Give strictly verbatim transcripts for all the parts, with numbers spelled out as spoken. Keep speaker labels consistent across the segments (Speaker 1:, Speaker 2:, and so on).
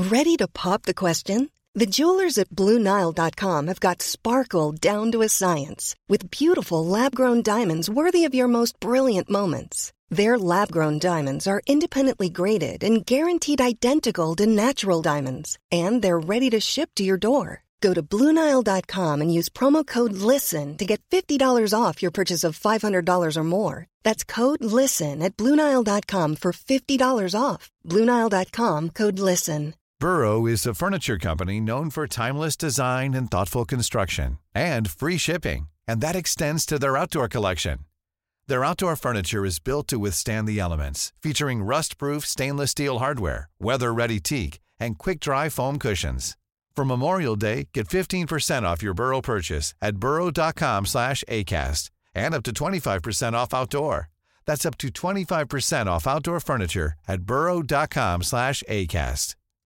Speaker 1: Ready to pop the question? The jewelers at Blue Nile dot com have got sparkle down to a science with beautiful lab-grown diamonds worthy of your most brilliant moments. Their lab-grown diamonds are independently graded and guaranteed identical to natural diamonds, and they're ready to ship to your door. Go to Blue Nile dot com and use promo code LISTEN to get fifty dollars off your purchase of five hundred dollars or more. That's code LISTEN at Blue Nile dot com for fifty dollars off. Blue Nile dot com, code LISTEN.
Speaker 2: Burrow is a furniture company known for timeless design and thoughtful construction, and free shipping, and that extends to their outdoor collection. Their outdoor furniture is built to withstand the elements, featuring rust-proof stainless steel hardware, weather-ready teak, and quick-dry foam cushions. For Memorial Day, get fifteen percent off your Burrow purchase at burrow dot com slash acast, and up to twenty-five percent off outdoor. That's up to twenty-five percent off outdoor furniture at burrow dot com slash acast.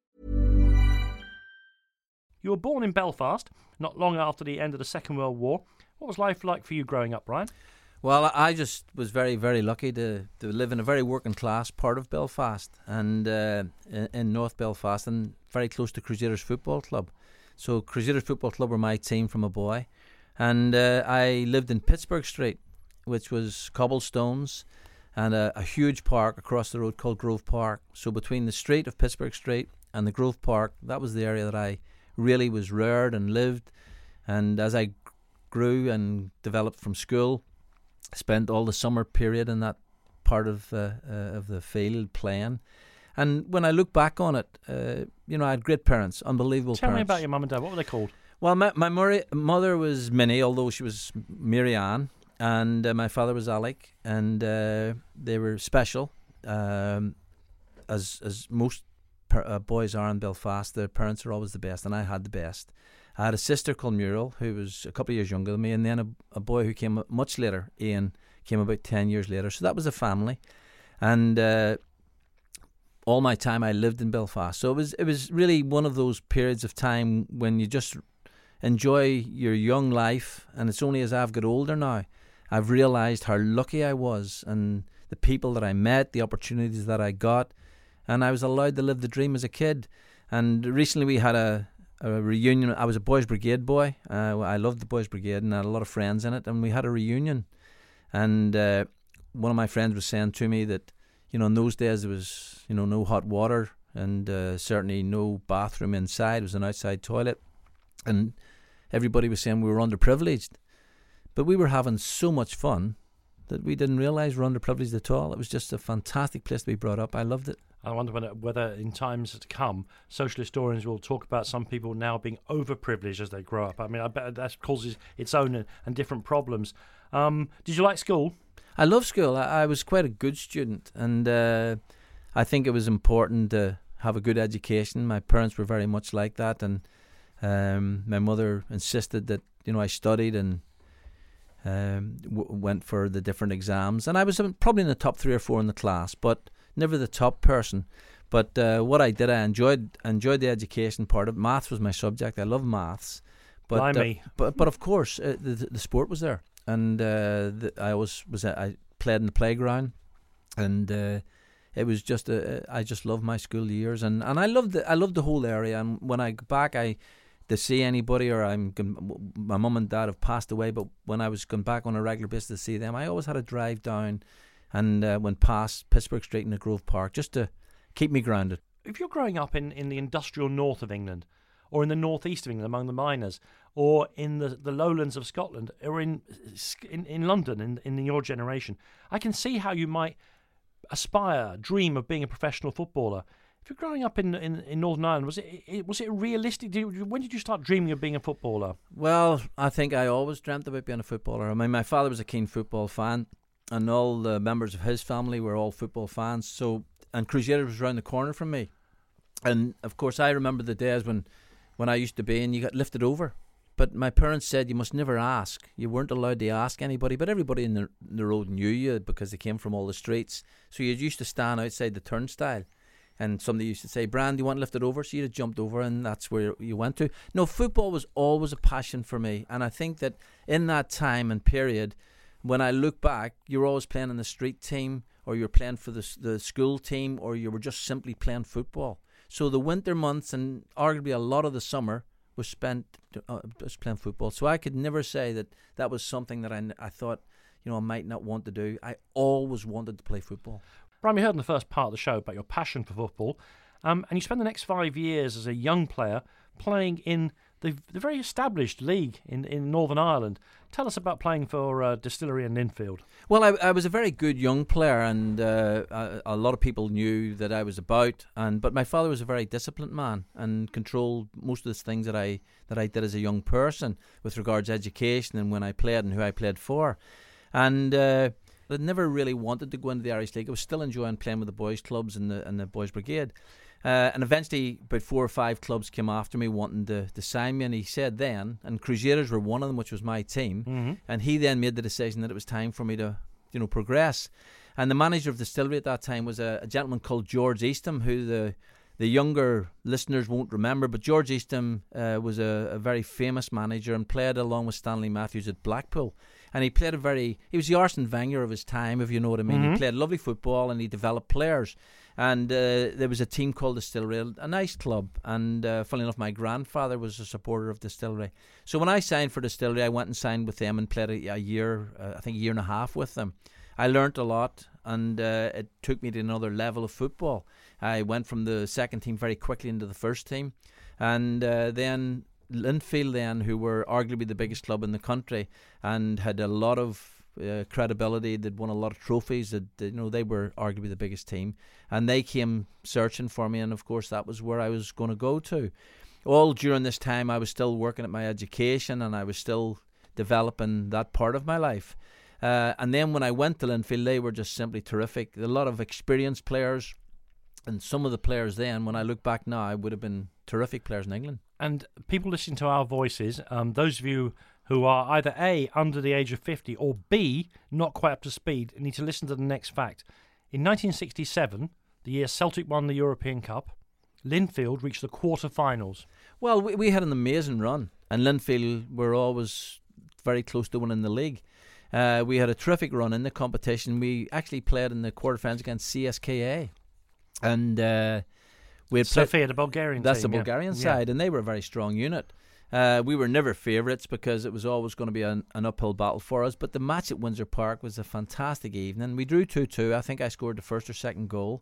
Speaker 3: You were born in Belfast, not long after the end of the Second World War. What was life like for you growing up, Brian?
Speaker 4: Well, I just was very, very lucky to, to live in a very working class part of Belfast, and uh, in, in North Belfast, and very close to Crusaders Football Club. So Crusaders Football Club were my team from a boy, and uh, I lived in Pittsburgh Street, which was cobblestones and a, a huge park across the road called Grove Park. So between the street of Pittsburgh Street and the Grove Park, that was the area that I really was reared and lived. And as I grew and developed from school, I spent all the summer period in that part of uh, uh, of the field playing. And when I look back on it, uh, you know, I had great parents, unbelievable
Speaker 3: Tell
Speaker 4: parents.
Speaker 3: me about your mum and dad. What were they called?
Speaker 4: Well, my, my mother, mother was Minnie, although she was Mary Ann, and uh, my father was Alec, and uh, they were special, um, as as most per, uh, boys are in Belfast. Their parents are always the best, and I had the best. I had a sister called Muriel, who was a couple of years younger than me, and then a, a boy who came much later, Ian, came about ten years later. So that was a family, and uh, all my time I lived in Belfast. So it was it was really one of those periods of time when you just enjoy your young life, and it's only as I've got older now I've realised how lucky I was, and the people that I met, the opportunities that I got, and I was allowed to live the dream as a kid. And recently we had a, a reunion. I was a Boys Brigade boy. Uh, I loved the Boys Brigade and I had a lot of friends in it, and we had a reunion. And uh, one of my friends was saying to me that, you know, in those days there was, you know, no hot water, and uh, certainly no bathroom inside. It was an outside toilet, and everybody was saying we were underprivileged. But we were having so much fun that we didn't realise we were underprivileged at all. It was just a fantastic place to be brought up. I loved it.
Speaker 3: I wonder whether, whether in times to come, social historians will talk about some people now being overprivileged as they grow up. I mean, I bet that causes its own and, and different problems. Um, did you like school?
Speaker 4: I love school. I, I was quite a good student, and uh, I think it was important to have a good education. My parents were very much like that, and um, my mother insisted that, you know, I studied and um, w- went for the different exams, and I was probably in the top three or four in the class, but never the top person. But uh, what I did, I enjoyed enjoyed the education part of it. Maths was my subject. I love maths, but uh, but but of course uh, the the sport was there, and uh, the, I always was I played in the playground, and uh, it was just a, I just loved my school years, and, and I loved the I loved the whole area. And when I go back, I to see anybody, or I'm my mum and dad have passed away, but when I was going back on a regular basis to see them, I always had to drive down and uh, went past Pittsburgh Street and the Grove Park just to keep me grounded.
Speaker 3: If you're growing up in, in the industrial north of England, or in the northeast of England among the miners, or in the, the lowlands of Scotland, or in in, in London in, in your generation, I can see how you might aspire, dream of being a professional footballer. If you're growing up in, in, in Northern Ireland, was it, it was it realistic? Did you, when did you start dreaming of being a footballer?
Speaker 4: Well, I think I always dreamt about being a footballer. I mean, my father was a keen football fan, and all the members of his family were all football fans. So, and Crusaders was around the corner from me. And of course, I remember the days when, when I used to be, and you got lifted over. But my parents said you must never ask. You weren't allowed to ask anybody, but everybody in the, the road knew you because they came from all the streets. So you used to stand outside the turnstile, and somebody used to say, "Brian, do you want lifted over?" So you'd have jumped over, and that's where you went to. No, football was always a passion for me, and I think that in that time and period, when I look back, you were always playing in the street team, or you were playing for the the school team, or you were just simply playing football. So the winter months and arguably a lot of the summer was spent uh, just playing football. So I could never say that that was something that I, I thought, you know, I might not want to do. I always wanted to play football.
Speaker 3: Brian, we heard in the first part of the show about your passion for football, um, and you spent the next five years as a young player playing in the, the very established league in, in Northern Ireland. Tell us about playing for uh, Distillery and Linfield.
Speaker 4: Well, I, I was a very good young player, and uh, a, a lot of people knew that I was about. And but my father was a very disciplined man and controlled most of the things that I that I did as a young person with regards to education and when I played and who I played for. And uh, I never really wanted to go into the Irish League. I was still enjoying playing with the boys' clubs and the and the boys' brigade. Uh, and eventually, about four or five clubs came after me wanting to, to sign me. And he said then, and Crusaders were one of them, which was my team. Mm-hmm. And he then made the decision that it was time for me to, you know, progress. And the manager of the Distillery at that time was a, a gentleman called George Eastham, who the the younger listeners won't remember. But George Eastham uh, was a, a very famous manager and played along with Stanley Matthews at Blackpool. And he played a very, he was the Arsene Wenger of his time, if you know what I mean. Mm-hmm. He played lovely football and he developed players. And uh, there was a team called Distillery, a nice club. And uh, funnily enough, my grandfather was a supporter of Distillery. So when I signed for Distillery, I went and signed with them and played a, a year, uh, I think a year and a half with them. I learnt a lot, and uh, it took me to another level of football. I went from the second team very quickly into the first team. And uh, then Linfield then, who were arguably the biggest club in the country and had a lot of uh, credibility, they'd won a lot of trophies, that, you know, they were arguably the biggest team, and they came searching for me, and of course that was where I was going to go to. All during this time I was still working at my education and I was still developing that part of my life. Uh, and then when I went to Linfield, they were just simply terrific. A lot of experienced players, and some of the players then, when I look back now, would have been terrific players in England.
Speaker 3: And people listening to our voices, um, those of you who are either A, under the age of fifty, or B, not quite up to speed, need to listen to the next fact. In nineteen sixty-seven, the year Celtic won the European Cup, Linfield reached the quarter-finals.
Speaker 4: Well, we, we had an amazing run, and Linfield were always very close to winning the league. Uh, we had a terrific run in the competition. We actually played in the quarter-finals against C S K A. And uh, we had
Speaker 3: Sofia, played, the Bulgarian
Speaker 4: that's
Speaker 3: team.
Speaker 4: the Bulgarian
Speaker 3: yeah.
Speaker 4: side,
Speaker 3: yeah.
Speaker 4: and they were a very strong unit. Uh, we were never favourites because it was always going to be an, an uphill battle for us. But the match at Windsor Park was a fantastic evening. We drew two two. I think I scored the first or second goal.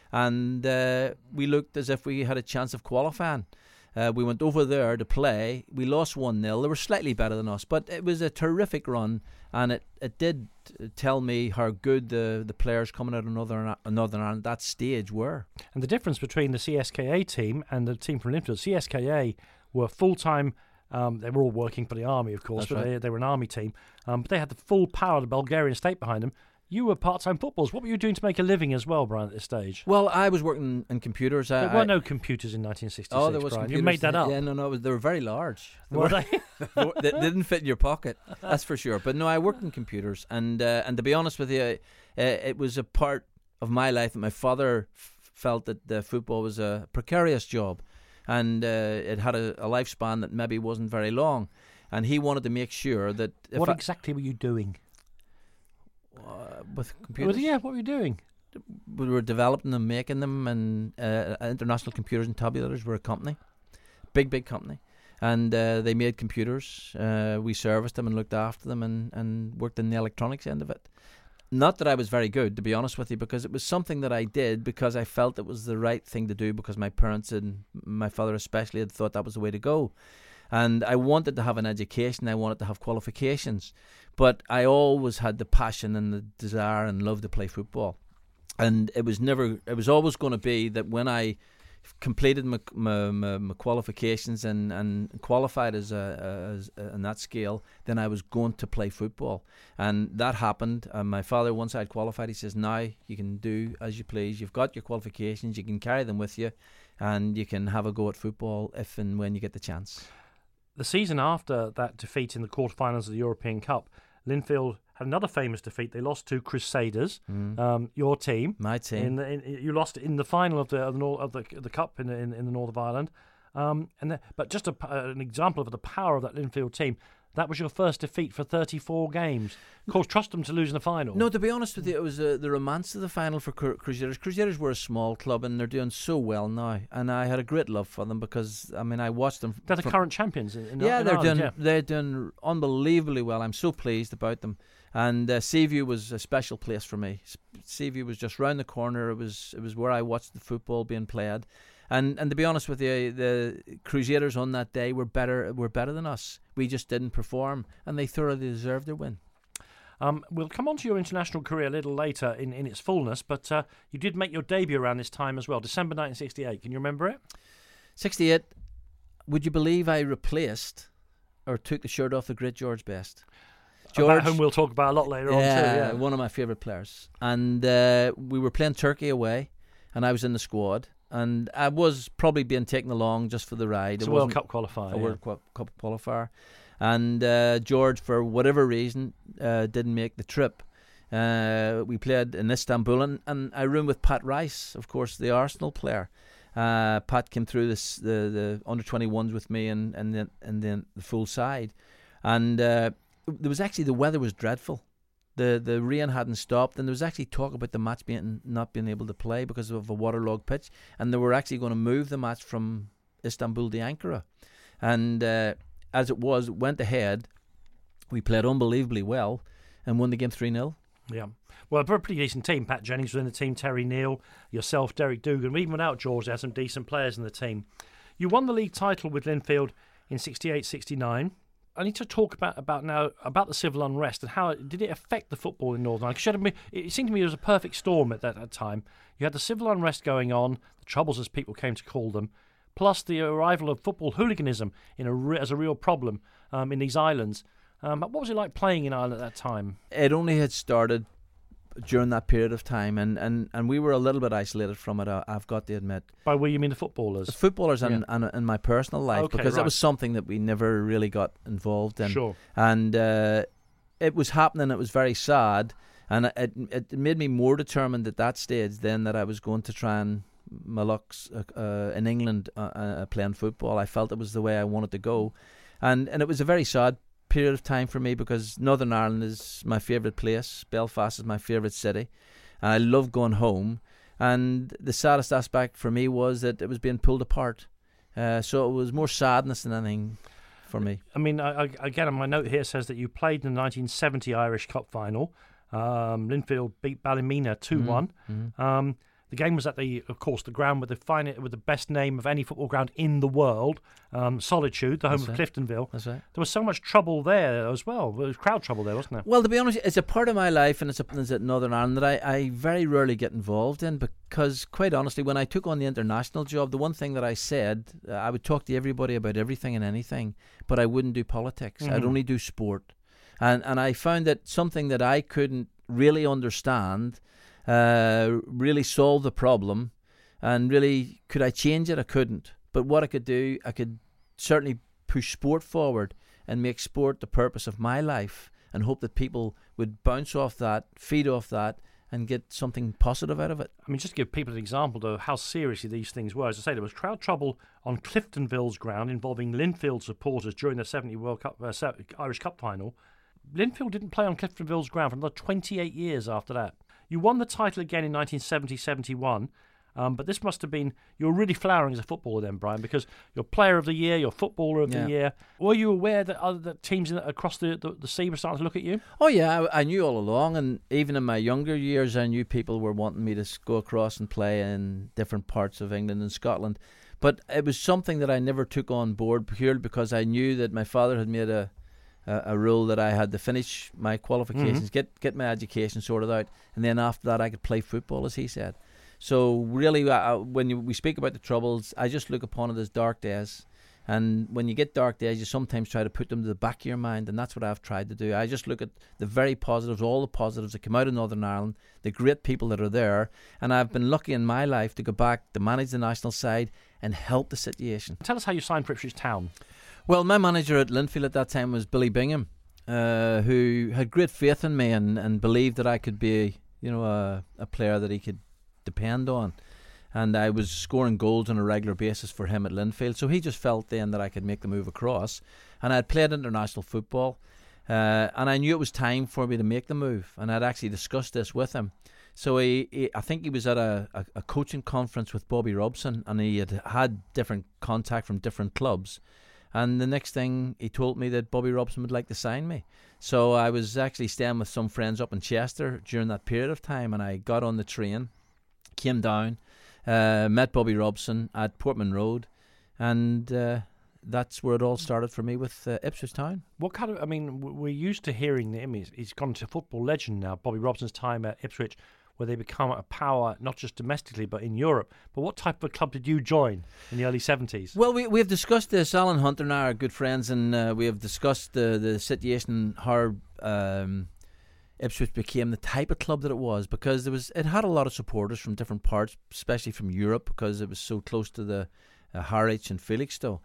Speaker 4: And uh, we looked as if we had a chance of qualifying. Uh, we went over there to play. We lost one nil. They were slightly better than us, but it was a terrific run, and it, it did tell me how good the, the players coming out of Northern, Northern Ireland at that stage were.
Speaker 3: And the difference between the C S K A team and the team from Linfield, C S K A were full-time, um, they were all working for the army, of course,
Speaker 4: That's
Speaker 3: but
Speaker 4: right.
Speaker 3: they, they were an army team, um, but they had the full power of the Bulgarian state behind them. You were part-time footballers. What were you doing to make a living as well, Brian, at this stage?
Speaker 4: Well, I was working in computers.
Speaker 3: There
Speaker 4: I,
Speaker 3: were
Speaker 4: I,
Speaker 3: no computers in nineteen sixty-six,
Speaker 4: Oh, there was
Speaker 3: Brian.
Speaker 4: computers.
Speaker 3: You made that up.
Speaker 4: Yeah, no, no, it was, they were very large. They
Speaker 3: Were
Speaker 4: were,
Speaker 3: they?
Speaker 4: they, they didn't fit in your pocket, that's for sure. But no, I worked in computers, and uh, and to be honest with you, uh, it was a part of my life that my father f- felt that uh, football was a precarious job, and uh, it had a, a lifespan that maybe wasn't very long, and he wanted to make sure that. If
Speaker 3: What
Speaker 4: I,
Speaker 3: exactly were you doing?
Speaker 4: Uh, with computers?
Speaker 3: Well, yeah, what were you doing?
Speaker 4: We were developing them, making them, and uh, International Computers and Tabulators were a company, big, big company. And uh, they made computers. Uh, we serviced them and looked after them and, and worked in the electronics end of it. Not that I was very good, to be honest with you, because it was something that I did because I felt it was the right thing to do, because my parents and my father especially had thought that was the way to go. And I wanted to have an education, I wanted to have qualifications, but I always had the passion and the desire and love to play football. And it was never, it was always going to be that when I completed my my, my, my qualifications and, and qualified as a as a, on that scale, then I was going to play football. And that happened. And my father, once I'd qualified, he says, now you can do as you please. You've got your qualifications, you can carry them with you, and you can have a go at football if and when you get the chance.
Speaker 3: The season after that defeat in the quarterfinals of the European Cup, Linfield had another famous defeat. They lost to Crusaders, mm. um, your team.
Speaker 4: My team.
Speaker 3: In the, in, you lost in the final of the of the, of the, the cup in, in in the north of Ireland. Um, and the, but just a, uh, an example of the power of that Linfield team. That was your first defeat for thirty-four games. Of course, trust them to lose in the final.
Speaker 4: No, to be honest with you, it was uh, the romance of the final for Cru- Crusaders. Crusaders were a small club and they're doing so well now, and I had a great love for them because I mean I watched them.
Speaker 3: They're the
Speaker 4: from,
Speaker 3: current champions in, in
Speaker 4: yeah,
Speaker 3: in
Speaker 4: they're
Speaker 3: Ireland,
Speaker 4: doing
Speaker 3: yeah.
Speaker 4: they're doing unbelievably well. I'm so pleased about them. And uh, Seaview was a special place for me. S- Seaview was just round the corner. It was it was where I watched the football being played. And and to be honest with you, the Crusaders on that day were better were better than us. We just didn't perform, and they thoroughly deserved their win.
Speaker 3: Um, we'll come on to your international career a little later in, in its fullness, but uh, you did make your debut around this time as well, December nineteen sixty-eight. Can you remember it?
Speaker 4: sixty-eight, would you believe I replaced or took the shirt off the great George Best? George,
Speaker 3: About whom we'll talk about a lot later
Speaker 4: yeah,
Speaker 3: on too. Yeah,
Speaker 4: one of my favourite players. And uh, we were playing Turkey away, and I was in the squad. And I was probably being taken along just for the ride.
Speaker 3: It's
Speaker 4: it
Speaker 3: a World
Speaker 4: wasn't
Speaker 3: Cup qualifier.
Speaker 4: A
Speaker 3: yeah.
Speaker 4: World Cup, Cup qualifier. And uh, George, for whatever reason, uh, didn't make the trip. Uh, we played in Istanbul, and, and I roomed with Pat Rice, of course, the Arsenal player. Uh, Pat came through this, the the under twenty-ones with me and and then and then the full side, and uh, there was actually the weather was dreadful. The the rain hadn't stopped, and there was actually talk about the match being not being able to play because of a waterlogged pitch, and they were actually going to move the match from Istanbul to Ankara, and uh, as it was, went ahead. We played unbelievably well and won the game three nil.
Speaker 3: Yeah. Well, a pretty decent team. Pat Jennings was in the team, Terry Neal, yourself, Derek Dugan. Even without George, there had some decent players in the team. You won the league title with Linfield in sixty-eight sixty-nine. I need to talk about, about now about the civil unrest and how it, did it affect the football in Northern Ireland? It seemed to me it was a perfect storm at that, that time. You had the civil unrest going on, the troubles as people came to call them, plus the arrival of football hooliganism in a re- as a real problem um, in these islands. Um, what was it like playing in Ireland at that time?
Speaker 4: It only had started during that period of time, and, and, and we were a little bit isolated from it, I, I've got to admit.
Speaker 3: By we, you mean the footballers?
Speaker 4: The footballers
Speaker 3: yeah.
Speaker 4: and, and in my personal life,
Speaker 3: okay,
Speaker 4: because
Speaker 3: right.
Speaker 4: it was something that we never really got involved in.
Speaker 3: Sure.
Speaker 4: And uh, it was happening, it was very sad, and it, it made me more determined at that stage then that I was going to try and my lucks uh, uh, in England uh, uh, playing football. I felt it was the way I wanted to go. And, and it was a very sad period of time for me because Northern Ireland is my favourite place. Belfast is my favourite city, and I love going home. And the saddest aspect for me was that it was being pulled apart. Uh, so it was more sadness than anything for me.
Speaker 3: I mean, I, I, again, my note here says that you played in the nineteen seventy Irish Cup final. Um, Linfield beat Ballymena two one. Mm-hmm. Um, The game was at the, of course, the ground with the fine, with the best name of any football ground in the world, um, Solitude, the home
Speaker 4: That's
Speaker 3: of
Speaker 4: right.
Speaker 3: Cliftonville.
Speaker 4: That's right.
Speaker 3: There was so much trouble there as well. There was crowd trouble there, wasn't there?
Speaker 4: Well, to be honest, it's a part of my life and it's something at Northern Ireland that I, I very rarely get involved in because, quite honestly, when I took on the international job, the one thing that I said, uh, I would talk to everybody about everything and anything, but I wouldn't do politics.
Speaker 3: Mm-hmm.
Speaker 4: I'd only do sport. And, and I found that something that I couldn't really understand, uh, really solve the problem. And really, could I change it? I couldn't. But what I could do, I could certainly push sport forward and make sport the purpose of my life and hope that people would bounce off that, feed off that, and get something positive out of it.
Speaker 3: I mean, just to give people an example of how seriously these things were. As I say, there was crowd trouble on Cliftonville's ground involving Linfield supporters during the seventy World Cup uh, Irish Cup final. Linfield didn't play on Cliftonville's ground for another twenty-eight years after that. You won the title again in nineteen seventy seventy-one. Um, but this must have been, you were really flowering as a footballer then, Brian, because you're player of the year, you're footballer of
Speaker 4: yeah.
Speaker 3: the year. Were you aware that other that teams in, across the, the, the sea were starting to look at you?
Speaker 4: Oh, yeah, I, I knew all along. And even in my younger years, I knew people were wanting me to go across and play in different parts of England and Scotland. But it was something that I never took on board purely because I knew that my father had made a, a, a rule that I had to finish my qualifications, mm-hmm. get, get my education sorted out, and then after that I could play football, as he said. So really, uh, when you, we speak about the troubles, I just look upon it as dark days. And when you get dark days, you sometimes try to put them to the back of your mind, and that's what I've tried to do. I just look at the very positives, all the positives that come out of Northern Ireland, the great people that are there, and I've been lucky in my life to go back to manage the national side and help the situation.
Speaker 3: Tell us how you signed for Ipswich Town.
Speaker 4: Well, my manager at Linfield at that time was Billy Bingham, uh, who had great faith in me and, and believed that I could be, you know, a, a player that he could depend on. and I was scoring goals on a regular basis for him at Linfield. So he just felt then that I could make the move across, and I had played international football, uh, and I knew it was time for me to make the move, and I'd actually discussed this with him. So he, he I think he was at a, a, a coaching conference with Bobby Robson, and he had had different contact from different clubs. And the next thing, he told me that Bobby Robson would like to sign me. So I was actually staying with some friends up in Chester during that period of time, and I got on the train, came down, uh, met Bobby Robson at Portman Road, and uh, that's where it all started for me with uh, Ipswich Town.
Speaker 3: What kind of, I mean, we're used to hearing him. He's, he's gone to football legend now, Bobby Robson's time at Ipswich, where they become a power, not just domestically, but in Europe. But what type of club did you join in the early seventies?
Speaker 4: Well, we we have discussed this. Alan Hunter and I are good friends, and uh, we have discussed the, the situation, how um, Ipswich became the type of club that it was, because there was it had a lot of supporters from different parts, especially from Europe, because it was so close to the uh, Harwich and Felixstowe.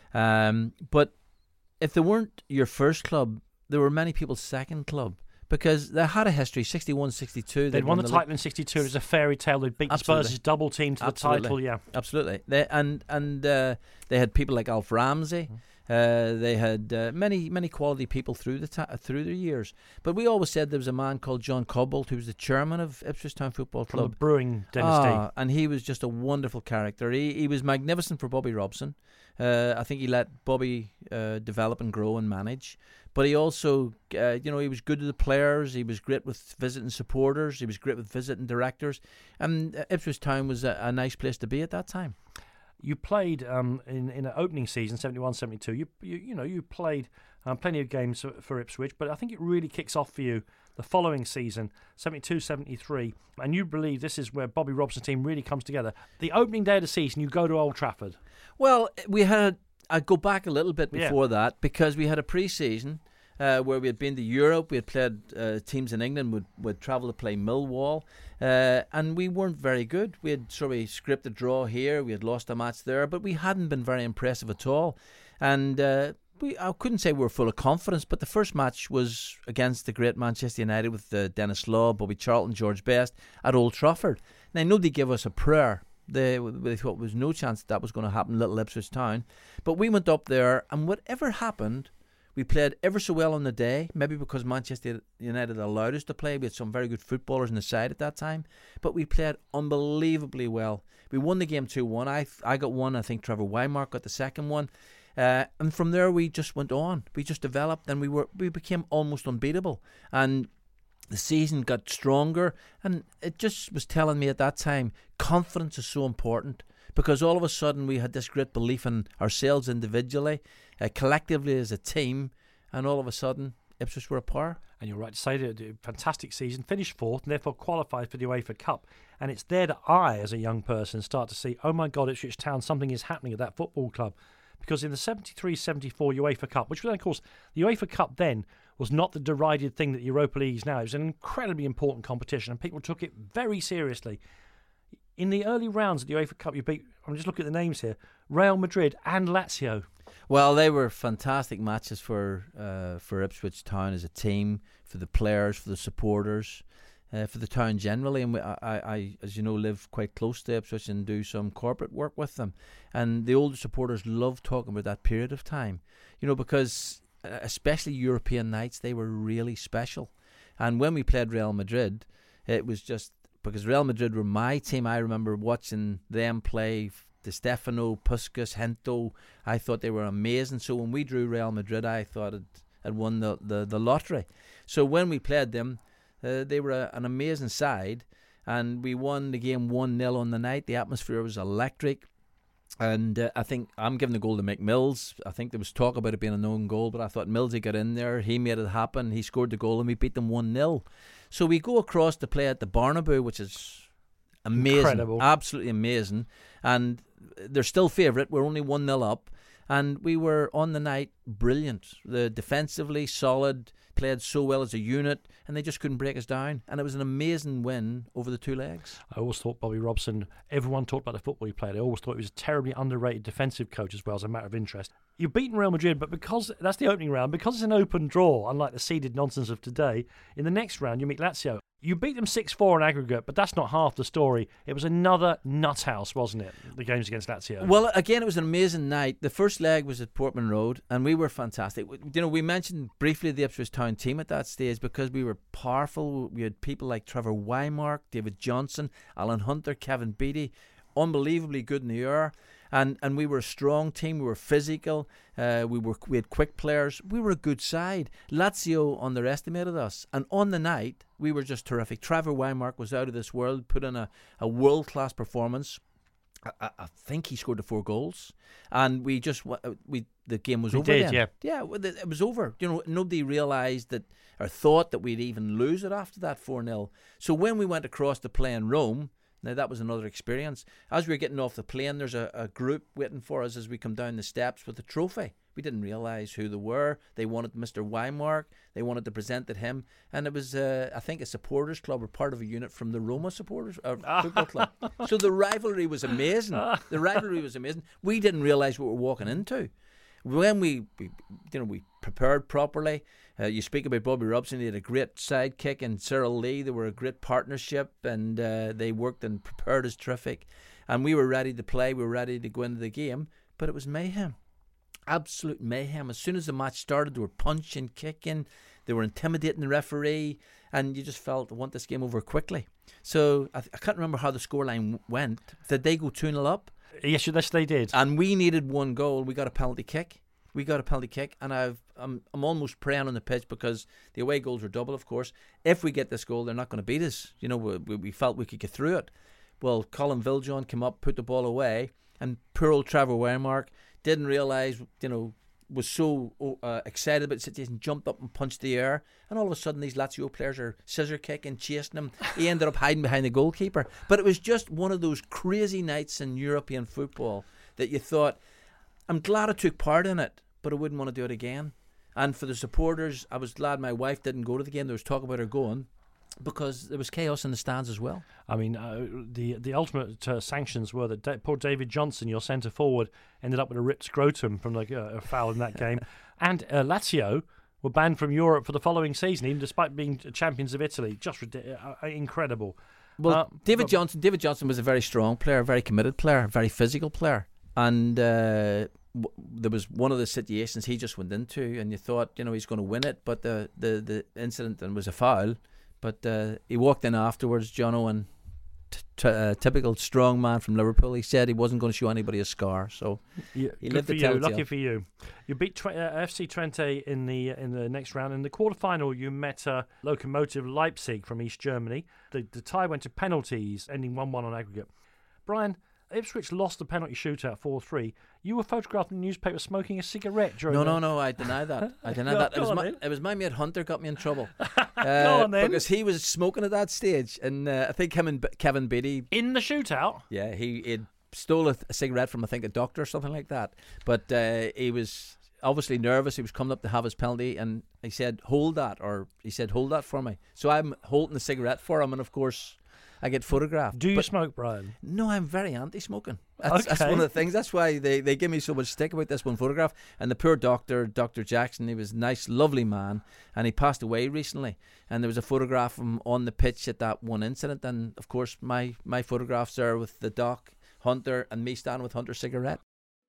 Speaker 4: Um, but if they weren't your first club, there were many people's second club, because they had a history. sixty-one sixty-two
Speaker 3: They'd won the, the title in sixty-two. It was a fairy tale. They'd beat Spurs' double team to
Speaker 4: Absolutely.
Speaker 3: the title. Yeah,
Speaker 4: absolutely. They, and and uh, they had people like Alf Ramsey. Uh, they had uh, many many quality people through the ta- through the years. But we always said there was a man called John Cobbold, who was the chairman of Ipswich Town Football Club,
Speaker 3: from the Brewing dynasty.
Speaker 4: Ah, and he was just a wonderful character. He he was magnificent for Bobby Robson. Uh, I think he let Bobby uh, develop and grow and manage. But he also, uh, you know, he was good to the players. He was great with visiting supporters. He was great with visiting directors. And uh, Ipswich Town was a, a nice place to be at that time.
Speaker 3: You played um, in in an opening season, seventy-one seventy-two. You you you know you played um, plenty of games for, for Ipswich, but I think it really kicks off for you the following season, seventy-two seventy-three, and you believe this is where Bobby Robson's team really comes together. The opening day of the season, you go to Old Trafford.
Speaker 4: Well, we had. I'd go back a little bit before
Speaker 3: yeah.
Speaker 4: that, because we had a pre-season uh, where we had been to Europe. We had played uh, teams in England. Would would travel to play Millwall, uh, and we weren't very good. We had sort of scraped a draw here. We had lost a match there, but we hadn't been very impressive at all. And uh, we I couldn't say we were full of confidence. But the first match was against the great Manchester United with uh, Dennis Law, Bobby Charlton, George Best at Old Trafford. Now nobody gave us a prayer. They, they thought there was no chance that was going to happen in Little Ipswich Town. But we went up there, and whatever happened, we played ever so well on the day, maybe because Manchester United allowed us to play. We had some very good footballers on the side at that time, but we played unbelievably well. We won the game two one. I I got one. I think Trevor Wymark got the second one. Uh, and from there, we just went on. We just developed, and we were we became almost unbeatable. And the season got stronger, and it just was telling me at that time, confidence is so important, because all of a sudden we had this great belief in ourselves individually, uh, collectively as a team, and all of a sudden Ipswich were a power.
Speaker 3: And you're right to say that a fantastic season, finished fourth, and therefore qualified for the UEFA Cup. And it's there that I, as a young person, start to see, oh my God, Ipswich Town, something is happening at that football club. Because in the seventy-three seventy-four UEFA Cup, which was, of course, the UEFA Cup then was not the derided thing that Europa League is now. It was an incredibly important competition, and people took it very seriously. In the early rounds of the UEFA Cup, you beat, I'm just looking at the names here, Real Madrid and Lazio.
Speaker 4: Well, they were fantastic matches for uh, for Ipswich Town as a team, for the players, for the supporters, uh, for the town generally. And we, I, I, as you know, live quite close to Ipswich and do some corporate work with them. And the older supporters love talking about that period of time, you know, because especially European nights, they were really special. And when we played Real Madrid, it was just because Real Madrid were my team. I remember watching them play. Di Stefano, Puskas, Hento, I thought they were amazing. So when we drew Real Madrid, I thought it had won the, the, the lottery. So when we played them, uh, they were a, an amazing side, and we won the game one nil on the night. The atmosphere was electric, and uh, I think I'm giving the goal to Mick Mills. I think there was talk about it being a known goal, but I thought Millsy got in there, he made it happen, he scored the goal, and we beat them one nil. So we go across to play at the Barnaboo, which is amazing,
Speaker 3: incredible,
Speaker 4: absolutely amazing, and they're still favourite. We're only one nil up, and we were on the night brilliant. The defensively solid, played so well as a unit, and they just couldn't break us down. And it was an amazing win over the two legs.
Speaker 3: I always thought Bobby Robson, everyone talked about the football he played, I always thought he was a terribly underrated defensive coach as well, as a matter of interest. You've beaten Real Madrid, but because that's the opening round, because it's an open draw, unlike the seeded nonsense of today, in the next round you meet Lazio. You beat them six four on aggregate, but that's not half the story. It was another nut house, wasn't it? The games against Lazio.
Speaker 4: Well, again, it was an amazing night. The first leg was at Portman Road, and we were fantastic. You know, we mentioned briefly the Ipswich Town team at that stage because we were powerful. We had people like Trevor Wymark, David Johnson, Alan Hunter, Kevin Beattie, unbelievably good in the air. And and we were a strong team. We were physical. Uh, we were we had quick players. We were a good side. Lazio underestimated us. And on the night, we were just terrific. Trevor Wymark was out of this world, put in a, a world-class performance. I, I, I think he scored the four goals. And we just, we the game was
Speaker 3: we
Speaker 4: over
Speaker 3: did,
Speaker 4: then.
Speaker 3: yeah.
Speaker 4: Yeah, it was over. You know, nobody realised that or thought that we'd even lose it after that four nil. So when we went across to play in Rome, now, that was another experience. As we were getting off the plane, there's a, a group waiting for us as we come down the steps with a trophy. We didn't realise who they were. They wanted Mister Wymark. They wanted to present it him. And it was, uh, I think, a supporters club or part of a unit from the Roma supporters uh, football club. So the rivalry was amazing. The rivalry was amazing. We didn't realise what we were walking into. When we, we you know, we prepared properly. Uh, you speak about Bobby Robson. He had a great sidekick, and Cyril Lee. They were a great partnership, and uh, they worked and prepared us terrific. And we were ready to play. We were ready to go into the game, but it was mayhem, absolute mayhem. As soon as the match started, they were punching, kicking, they were intimidating the referee, and you just felt, I want this game over quickly. So I, I can't remember how the scoreline went. Did they go two nil up?
Speaker 3: Yes, yes, they did.
Speaker 4: And we needed one goal. We got a penalty kick. We got a penalty kick, and I've, I'm I'm almost praying on the pitch because the away goals are double, of course. If we get this goal, they're not going to beat us. You know, we, we felt we could get through it. Well, Colin Viljoen came up, put the ball away, and poor old Trevor Wymark didn't realise, you know, was so uh, excited about the situation, jumped up and punched the air, and all of a sudden these Lazio players are scissor kicking, chasing him. He ended up hiding behind the goalkeeper. But it was just one of those crazy nights in European football that you thought, I'm glad I took part in it, but I wouldn't want to do it again. And for the supporters, I was glad my wife didn't go to the game. There was talk about her going because there was chaos in the stands as well.
Speaker 3: I mean, uh, the the ultimate uh, sanctions were that da- poor David Johnson, your centre forward, ended up with a ripped scrotum from like uh, a foul in that game. And uh, Lazio were banned from Europe for the following season, even despite being champions of Italy. Just ridiculous, uh, incredible.
Speaker 4: Well,
Speaker 3: uh,
Speaker 4: David
Speaker 3: but,
Speaker 4: Johnson David Johnson was a very strong player, a very committed player, very physical player. And uh, w- there was one of the situations he just went into, and you thought, you know, he's going to win it. But the, the, the incident and was a foul. But uh, he walked in afterwards, Jono, and t- t- uh, typical strong man from Liverpool. He said he wasn't going to show anybody a scar. So
Speaker 3: yeah,
Speaker 4: he
Speaker 3: good
Speaker 4: lived
Speaker 3: for
Speaker 4: to
Speaker 3: you.
Speaker 4: tell the
Speaker 3: Lucky
Speaker 4: tale.
Speaker 3: for you. You beat Tre- uh, F C Twente in the in the next round. In the quarterfinal, you met uh, Lokomotiv Leipzig from East Germany. The, the tie went to penalties, ending one one on aggregate. Brian, Ipswich lost the penalty shootout four three. You were photographed in the newspaper smoking a cigarette during
Speaker 4: No,
Speaker 3: the...
Speaker 4: no, no, I deny that. I deny
Speaker 3: Go-
Speaker 4: that. It
Speaker 3: go
Speaker 4: was,
Speaker 3: on
Speaker 4: my,
Speaker 3: then.
Speaker 4: it was my mate Hunter got me in trouble.
Speaker 3: Go
Speaker 4: uh,
Speaker 3: on then.
Speaker 4: Because he was smoking at that stage. And uh, I think him and B- Kevin Beattie,
Speaker 3: In the shootout?
Speaker 4: yeah, he he'd stole a, th- a cigarette from, I think, a doctor or something like that. But uh, he was obviously nervous. He was coming up to have his penalty, and he said, hold that, or he said, hold that for me. So I'm holding the cigarette for him, and of course, I get photographed.
Speaker 3: Do you
Speaker 4: But
Speaker 3: smoke, Brian?
Speaker 4: no, I'm very anti-smoking. That's, that's
Speaker 3: Okay.
Speaker 4: one of the things. That's why they, they give me so much stick about this one photograph. And the poor doctor, Doctor Jackson, he was a nice, lovely man, and he passed away recently. And there was a photograph of him on the pitch at that one incident. And of course, my, my photographs are with the doc, Hunter, and me standing with Hunter's cigarette.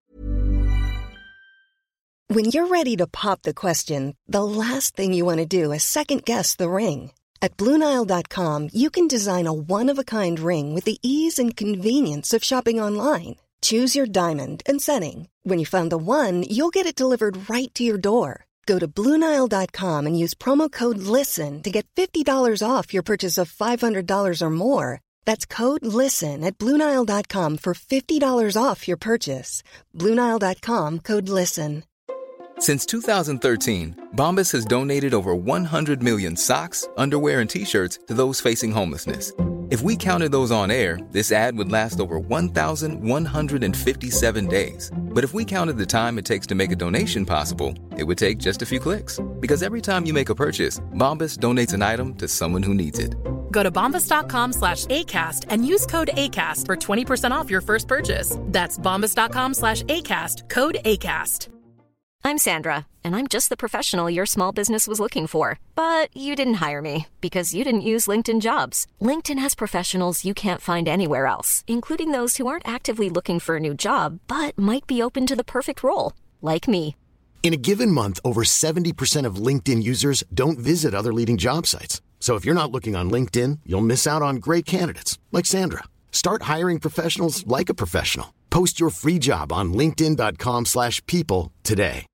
Speaker 1: When you're ready to pop the question, the last thing you want to do is second-guess the ring. At Blue Nile dot com, you can design a one-of-a-kind ring with the ease and convenience of shopping online. Choose your diamond and setting. When you find the one, you'll get it delivered right to your door. Go to Blue Nile dot com and use promo code LISTEN to get fifty dollars off your purchase of five hundred dollars or more. That's code LISTEN at Blue Nile dot com for fifty dollars off your purchase. Blue Nile dot com, code LISTEN.
Speaker 5: Since two thousand thirteen, Bombas has donated over one hundred million socks, underwear, and T-shirts to those facing homelessness. If we counted those on air, this ad would last over one thousand one hundred fifty-seven days. But if we counted the time it takes to make a donation possible, it would take just a few clicks. Because every time you make a purchase, Bombas donates an item to someone who needs it.
Speaker 6: Go to bombas.com slash ACAST and use code ACAST for twenty percent off your first purchase. That's bombas.com slash ACAST, code ACAST.
Speaker 7: I'm Sandra, and I'm just the professional your small business was looking for. But you didn't hire me because you didn't use LinkedIn Jobs. LinkedIn has professionals you can't find anywhere else, including those who aren't actively looking for a new job, but might be open to the perfect role, like me.
Speaker 8: In a given month, over seventy percent of LinkedIn users don't visit other leading job sites. So if you're not looking on LinkedIn, you'll miss out on great candidates like Sandra. Start hiring professionals like a professional. Post your free job on linkedin.com slash people today.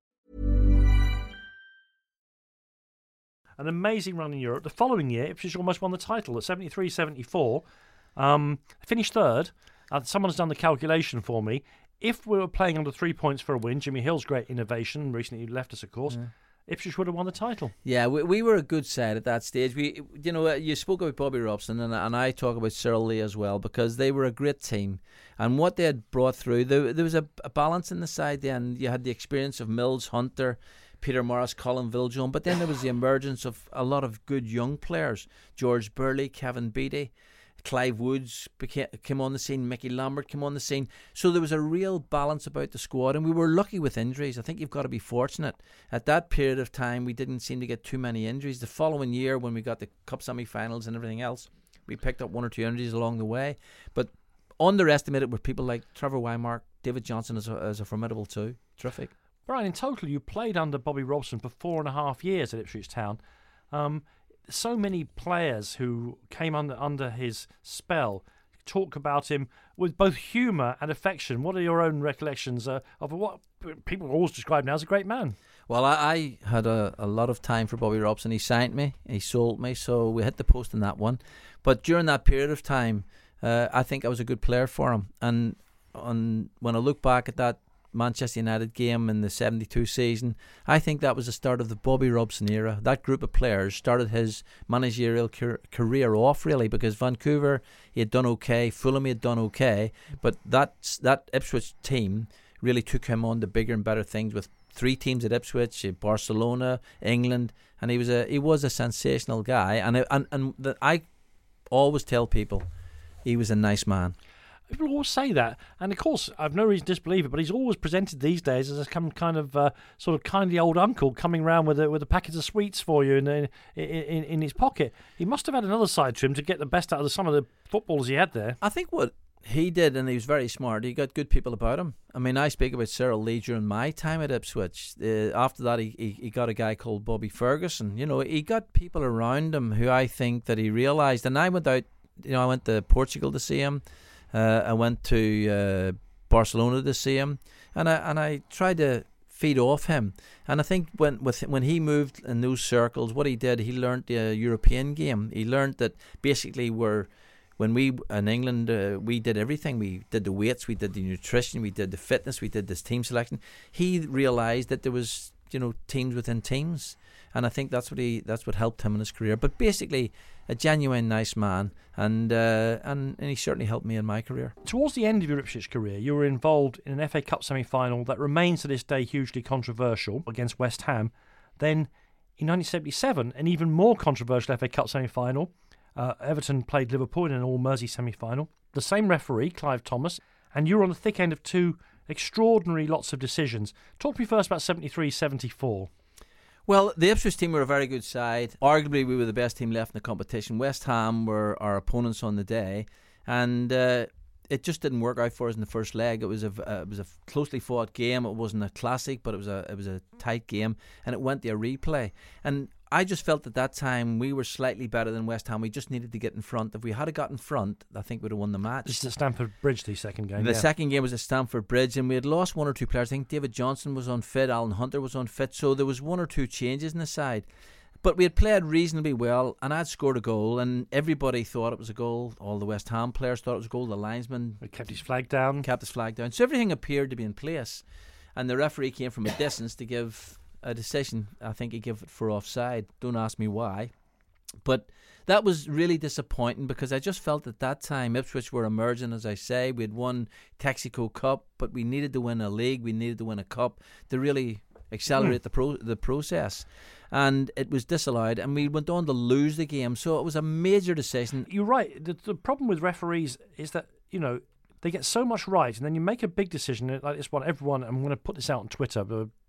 Speaker 3: An amazing run in Europe. The following year, Ipswich almost won the title at seventy-three seventy-four. Um, finished third. Uh, someone's done the calculation for me. If we were playing under three points for a win, Jimmy Hill's great innovation, recently left us, of course, yeah. Ipswich would have won the title.
Speaker 4: Yeah, we, we were a good side at that stage. We, you know, you spoke about Bobby Robson, and, and I talk about Cyril Lee as well, because they were a great team. And what they had brought through, there, there was a, a balance in the side then. You had the experience of Mills, Hunter, Peter Morris, Colin Vildjohn, but then there was the emergence of a lot of good young players. George Burley, Kevin Beattie, Clive Woods became, came on the scene, Mickey Lambert came on the scene. So there was a real balance about the squad, and we were lucky with injuries. I think you've got to be fortunate. At that period of time, we didn't seem to get too many injuries. The following year, when we got the Cup semi-finals and everything else, we picked up one or two injuries along the way. But underestimated were people like Trevor Wymark, David Johnson as a, as a formidable too. Terrific.
Speaker 3: Brian, in total, you played under Bobby Robson for four and a half years at Ipswich Town. Um, so many players who came under under his spell talk about him with both humour and affection. What are your own recollections uh, of what people always describe now as a great man?
Speaker 4: Well, I, I had a, a lot of time for Bobby Robson. He signed me, he sold me, so we hit the post in that one. But during that period of time, uh, I think I was a good player for him. And on, when I look back at that Manchester United game in the seventy-two season, I think that was the start of the Bobby Robson era. That group of players started his managerial car- career off, really, because Vancouver, he had done okay, Fulham, he had done okay, but that, that Ipswich team really took him on to bigger and better things with three teams at Ipswich, Barcelona, England, and he was a he was a sensational guy. And I, and and the, I always tell people he was a nice man.
Speaker 3: People always say that, and of course I've no reason to disbelieve it, but he's always presented these days as a kind of uh, sort of kindly old uncle coming round with a, with a packet of sweets for you in, in in in his pocket. He must have had another side to him to get the best out of some of the footballers he had there.
Speaker 4: I think what he did, and he was very smart, he got good people about him. I mean, I speak about Cyril Lee during my time at Ipswich. Uh, after that, he, he he got a guy called Bobby Ferguson. You know, he got people around him who I think that he realised. And I went out, you know, I went to Portugal to see him. Uh, I went to uh, Barcelona to see him, and I and I tried to feed off him. And I think when with when he moved in those circles, what he did, he learnt the uh, European game. He learnt that basically we're when we in England uh, we did everything. We did the weights, we did the nutrition, we did the fitness, we did this team selection. He realised that there was, you know, teams within teams, and I think that's what he that's what helped him in his career. But basically, a genuine nice man, and uh, and and he certainly helped me in my career. Towards
Speaker 3: the end of your Ipswich career, you were involved in an F A Cup semi-final that remains to this day hugely controversial against West Ham. Then, in nineteen seventy-seven, an even more controversial F A Cup semi-final. Uh, Everton played Liverpool in an all-Mersey semi-final. The same referee, Clive Thomas, and you were on the thick end of two extraordinary lots of decisions. Talk to me first about seventy-three seventy-four.
Speaker 4: Well, the Ipswich team were a very good side. Arguably, we were the best team left in the competition. West Ham were our opponents on the day, and uh, it just didn't work out for us in the first leg. It was a uh, it was a closely fought game. It wasn't a classic, but it was a it was a tight game, and it went to a replay. And I just felt at that time we were slightly better than West Ham. We just needed to get in front. If we had got in front, I think we'd have won the match.
Speaker 3: This is at Stamford Bridge, the second game.
Speaker 4: The
Speaker 3: yeah.
Speaker 4: second game was at Stamford Bridge, and we had lost one or two players. I think David Johnson was unfit, Alan Hunter was unfit, so there was one or two changes in the side. But we had played reasonably well, and I'd scored a goal, and everybody thought it was a goal. All the West Ham players thought it was a goal. The linesman
Speaker 3: he kept his flag down.
Speaker 4: Kept his flag down. So everything appeared to be in place, and the referee came from a distance to give a decision. I think he gave it for offside. Don't ask me why. But that was really disappointing, because I just felt at that time Ipswich were emerging, as I say. We had won Texaco Cup, but we needed to win a league. We needed to win a cup to really accelerate mm. the pro- the process. And it was disallowed, and we went on to lose the game. So it was a major decision.
Speaker 3: You're right. The, the problem with referees is that, you know, they get so much right, and then you make a big decision like this one. Everyone, I'm going to put this out on Twitter, but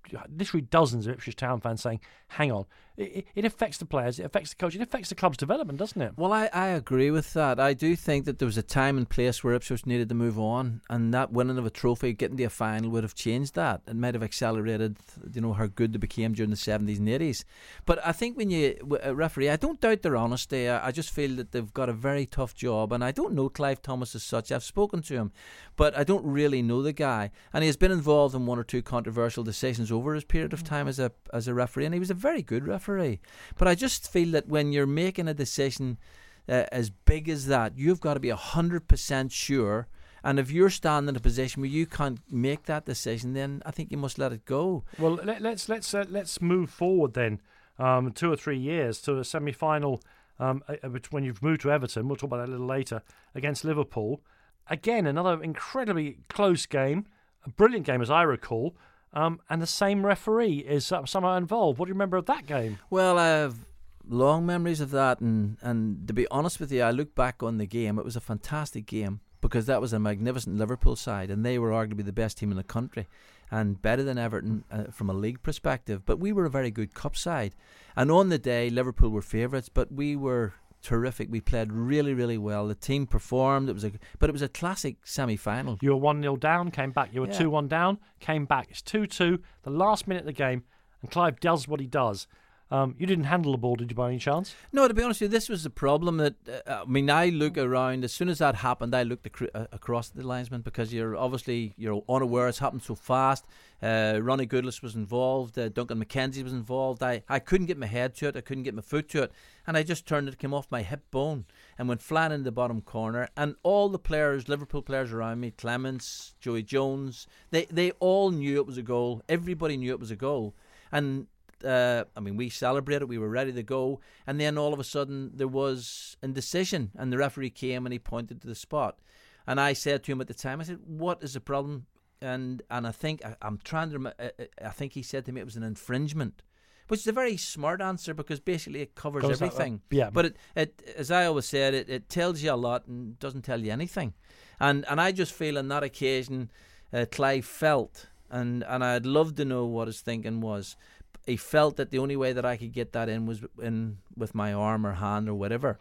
Speaker 3: literally dozens of Ipswich Town fans saying, hang on, it, it affects the players, it affects the coach, it affects the club's development, doesn't it?
Speaker 4: Well, I, I agree with that. I do think that there was a time and place where Ipswich needed to move on, and that winning of a trophy, getting to a final, would have changed that. It might have accelerated, you know, how good they became during the seventies and eighties. But I think when you uh, referee, I don't doubt their honesty. I, I just feel that they've got a very tough job, and I don't know Clive Thomas as such. I've spoken to him, but I don't really know the guy, and he has been involved in one or two controversial decisions over his period of time as a as a referee, and he was a very good referee. But I just feel that when you're making a decision uh, as big as that, you've got to be one hundred percent sure. And if you're standing in a position where you can't make that decision, then I think you must let it go.
Speaker 3: Well, let, let's let's uh, let's move forward then, um, two or three years to a semi-final. Um, when you've moved to Everton, we'll talk about that a little later, against Liverpool. Again, another incredibly close game, a brilliant game as I recall. Um, and the same referee is somehow involved. What do you remember of that game?
Speaker 4: Well, I have long memories of that, and, and to be honest with you, I look back on the game. It was a fantastic game because that was a magnificent Liverpool side, and they were arguably the best team in the country and better than Everton uh, from a league perspective. But we were a very good cup side, and on the day, Liverpool were favourites, but we were terrific. We played really, really well. The team performed. It was a, but it was a classic semi-final.
Speaker 3: You were one nil down, came back. You were
Speaker 4: Yeah.
Speaker 3: two one down, came back. It's two two, the last minute of the game, and Clive does what he does. Um, you didn't handle the ball, did you, by any chance?
Speaker 4: No, to be honest with you, this was the problem. That uh, I mean, I look around. As soon as that happened, I looked ac- uh, across the linesman because you're obviously you're unaware it's happened so fast. Uh, Ronnie Goodless was involved. Uh, Duncan McKenzie was involved. I, I couldn't get my head to it. I couldn't get my foot to it, and I just turned it, came off my hip bone, and went flat into the bottom corner. And all the players, Liverpool players around me, Clements, Joey Jones, they they all knew it was a goal. Everybody knew it was a goal, and. Uh, I mean, we celebrated, we were ready to go, and then all of a sudden there was indecision, and the referee came and he pointed to the spot, and I said to him at the time, I said, "What is the problem?" And and I think I, I'm trying to. Rem- I think he said to me it was an infringement, which is a very smart answer because basically it covers
Speaker 3: Goes that
Speaker 4: everything.
Speaker 3: way. Yeah,
Speaker 4: but it, it, as I always said, it, it tells you a lot and doesn't tell you anything, and and I just feel on that occasion, uh, Clive felt, and and I'd love to know what his thinking was. He felt that the only way that I could get that in was in with my arm or hand or whatever.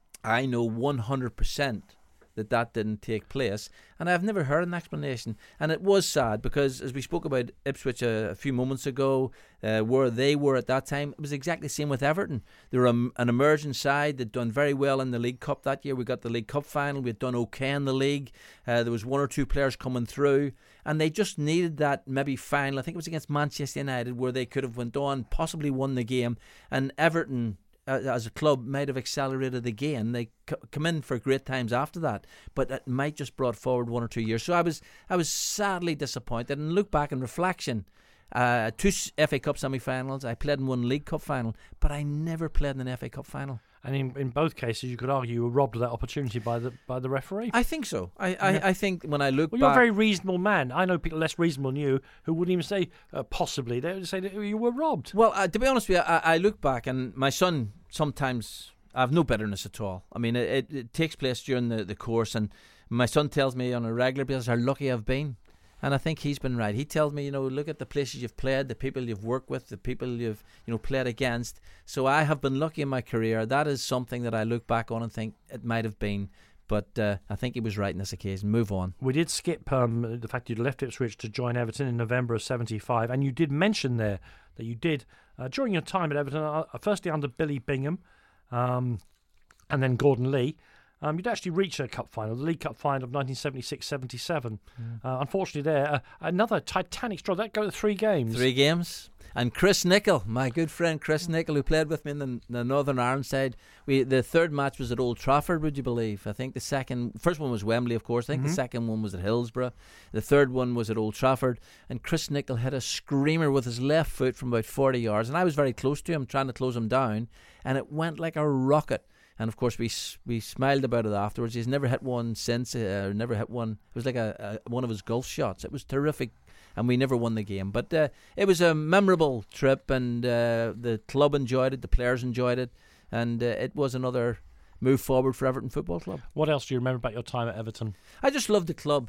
Speaker 4: I know one hundred percent that that didn't take place, and I've never heard an explanation. And it was sad because, as we spoke about Ipswich a, a few moments ago, uh, where they were at that time, it was exactly the same with Everton. They were a, an emerging side. They'd done very well in the League Cup that year. We got the League Cup final. We'd done okay in the league. Uh, there was one or two players coming through, and they just needed that maybe final. I think it was against Manchester United where they could have went on, possibly won the game, and Everton as a club might have accelerated again. They c- come in for great times after that, but it might just brought forward one or two years. So I was I was sadly disappointed, and look back in reflection, uh, two F A Cup semi-finals, I played in one League Cup final, but I never played in an F A Cup final.
Speaker 3: And in, in both cases, you could argue you were robbed of that opportunity by the by the referee.
Speaker 4: I think so. I, I,
Speaker 3: Yeah.
Speaker 4: I think when I look
Speaker 3: Well,
Speaker 4: back...
Speaker 3: you're a very reasonable man. I know people less reasonable than you who wouldn't even say uh, possibly. They would say that you were robbed.
Speaker 4: Well, uh, to be honest with you, I, I look back, and my son sometimes, I have no bitterness at all. I mean, it, it, it takes place during the, the course, and my son tells me on a regular basis how lucky I've been. And I think he's been right. He tells me, you know, look at the places you've played, the people you've worked with, the people you've, you know, played against. So I have been lucky in my career. That is something that I look back on and think it might have been. But uh, I think he was right in this occasion. Move on.
Speaker 3: We did skip um, the fact you'd left Ipswich to join Everton in November of seventy-five, and you did mention there that you did, uh, during your time at Everton, uh, firstly under Billy Bingham, um, and then Gordon Lee, Um, you'd actually reached a cup final, the League Cup final of nineteen seventy-six seventy-seven. Mm. Uh, unfortunately there, uh, another titanic struggle. That go to three games.
Speaker 4: Three games. And Chris Nicholl, my good friend Chris Nicholl, who played with me in the, the Northern Ireland side. We the third match was at Old Trafford, would you believe? I think the second, first one was Wembley, of course. I think mm-hmm. the second one was at Hillsborough. The third one was at Old Trafford. And Chris Nicholl hit a screamer with his left foot from about forty yards. And I was very close to him, trying to close him down. And it went like a rocket. And of course, we we smiled about it afterwards. He's never hit one since, uh, never hit one. It was like a, a one of his golf shots. It was terrific, and we never won the game. But uh, it was a memorable trip, and uh, the club enjoyed it, the players enjoyed it, and uh, it was another move forward for Everton Football Club.
Speaker 3: What else do you remember about your time at Everton?
Speaker 4: I just loved the club.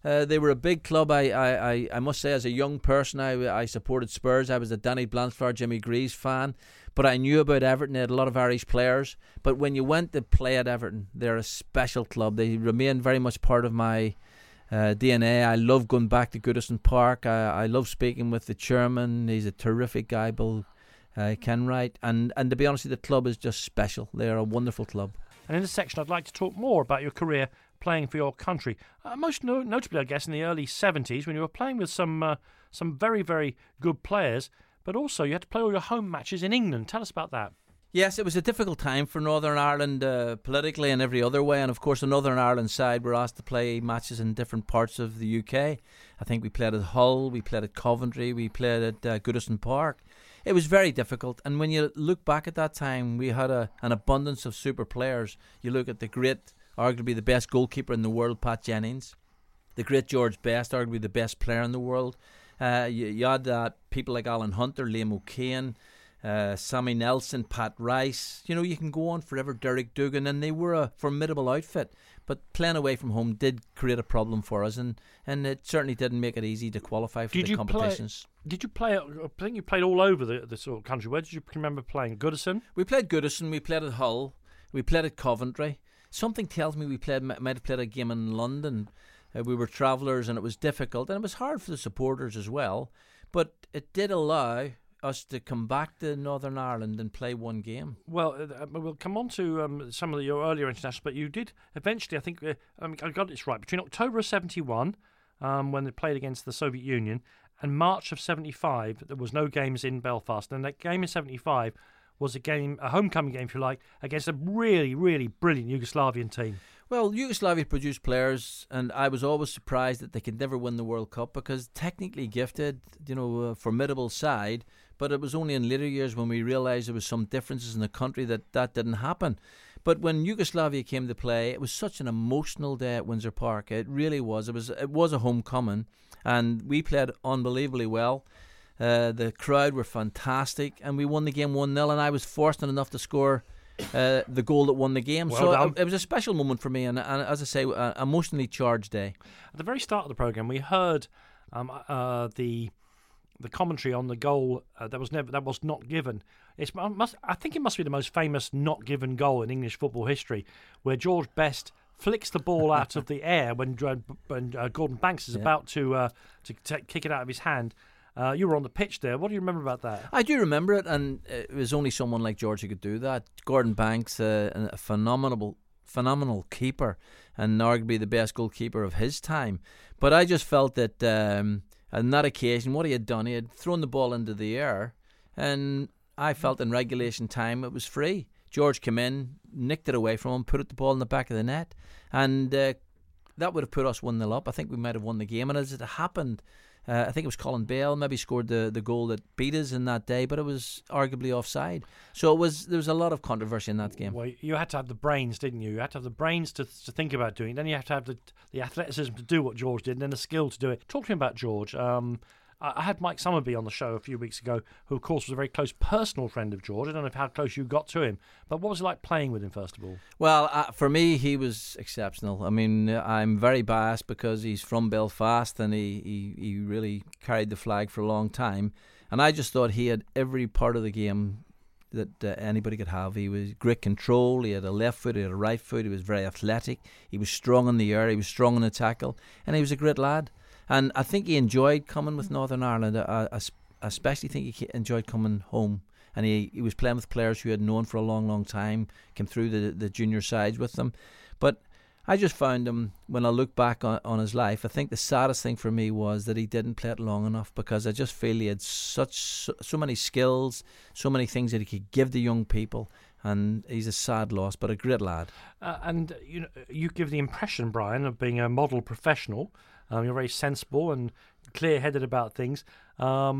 Speaker 4: Uh, they were a big club. I, I, I, I must say, as a young person, I, I supported Spurs. I was a Danny Blanchflower, Jimmy Greaves fan. But I knew about Everton. They had a lot of Irish players. But when you went to play at Everton, they're a special club. They remain very much part of my uh, D N A. I love going back to Goodison Park. I, I love speaking with the chairman. He's a terrific guy, Bill uh, Kenwright. And, and to be honest, the club is just special. They're a wonderful club.
Speaker 3: And in this section, I'd like to talk more about your career playing for your country. Uh, most no- notably, I guess, in the early seventies, when you were playing with some uh, some very, very good players, but also you had to play all your home matches in England. Tell us about that.
Speaker 4: Yes, it was a difficult time for Northern Ireland uh, politically and every other way. And of course, the Northern Ireland side were asked to play matches in different parts of the U K. I think we played at Hull, we played at Coventry, we played at uh, Goodison Park. It was very difficult. And when you look back at that time, we had a, an abundance of super players. You look at the great, arguably the best goalkeeper in the world, Pat Jennings. The great George Best, arguably the best player in the world. Uh, you, you had uh, people like Alan Hunter, Liam O'Kane, uh, Sammy Nelson, Pat Rice. You know, you can go on forever, Derek Dugan, and they were a formidable outfit. But playing away from home did create a problem for us, and, and it certainly didn't make it easy to qualify for
Speaker 3: did
Speaker 4: the
Speaker 3: you
Speaker 4: competitions.
Speaker 3: Play, did you play, I think you played all over the, the sort of country. Where did you remember playing? Goodison?
Speaker 4: We played Goodison, we played at Hull, we played at Coventry. Something tells me we played might have played a game in London. Uh, we were travellers and it was difficult, and it was hard for the supporters as well. But it did allow us to come back to Northern Ireland and play one game.
Speaker 3: Well, uh, we'll come on to um, some of the, your earlier internationals, but you did eventually, I think, uh, I, mean, I got this right, between October of seventy-one, um, when they played against the Soviet Union, and March of seventy-five, there was no games in Belfast. And that game in seventy-five was a game, a homecoming game, if you like, against a really, really brilliant Yugoslavian team.
Speaker 4: Well, Yugoslavia produced players, and I was always surprised that they could never win the World Cup, because technically gifted, you know, a formidable side, but it was only in later years when we realised there was some differences in the country that that didn't happen. But when Yugoslavia came to play, it was such an emotional day at Windsor Park. It really was. It was it was a homecoming, and we played unbelievably well. Uh, the crowd were fantastic, and we won the game one nil, and I was fortunate enough to score uh, the goal that won the game.
Speaker 3: Well
Speaker 4: so
Speaker 3: done.
Speaker 4: it, it was a special moment for me, and, and as I say, an emotionally charged day.
Speaker 3: At the very start of the programme, we heard um, uh, the the commentary on the goal uh, that was never that was not given. It's must I think it must be the most famous not given goal in English football history, where George Best flicks the ball out of the air when, when uh, Gordon Banks is yeah. about to uh, to t- kick it out of his hand. Uh, you were on the pitch there. What do you remember about that?
Speaker 4: I do remember it, and it was only someone like George who could do that. Gordon Banks, uh, a phenomenal, phenomenal keeper, and arguably the best goalkeeper of his time. But I just felt that um, on that occasion, what he had done, he had thrown the ball into the air, and I felt in regulation time it was free. George came in, nicked it away from him, put it the ball in the back of the net, and uh, that would have put us one nil up. I think we might have won the game, and as it happened, Uh, I think it was Colin Bale maybe scored the, the goal that beat us in that day, but it was arguably offside. So it was there was a lot of controversy in that game.
Speaker 3: Well, you had to have the brains, didn't you? You had to have the brains to to think about doing it. Then you have to have the the athleticism to do what George did, and then the skill to do it. Talk to me about George. Um, I had Mike Summerby on the show a few weeks ago, who of course was a very close personal friend of George. I don't know how close you got to him, but what was it like playing with him, first of all?
Speaker 4: Well, uh, for me, he was exceptional. I mean, I'm very biased because he's from Belfast, and he, he, he really carried the flag for a long time. And I just thought he had every part of the game that uh, anybody could have. He was great control, he had a left foot, he had a right foot, he was very athletic, he was strong in the air, he was strong in the tackle, and he was a great lad. And I think he enjoyed coming with Northern Ireland. I, I especially think he enjoyed coming home. And he, he was playing with players who he had known for a long, long time, came through the, the junior sides with them. But I just found him, when I look back on, on his life, I think the saddest thing for me was that he didn't play it long enough, because I just feel he had such so, so many skills, so many things that he could give the young people. And he's a sad loss, but a great lad.
Speaker 3: Uh, and you know, you give the impression, Brian, of being a model professional. Um, you're very sensible and clear-headed about things. Um,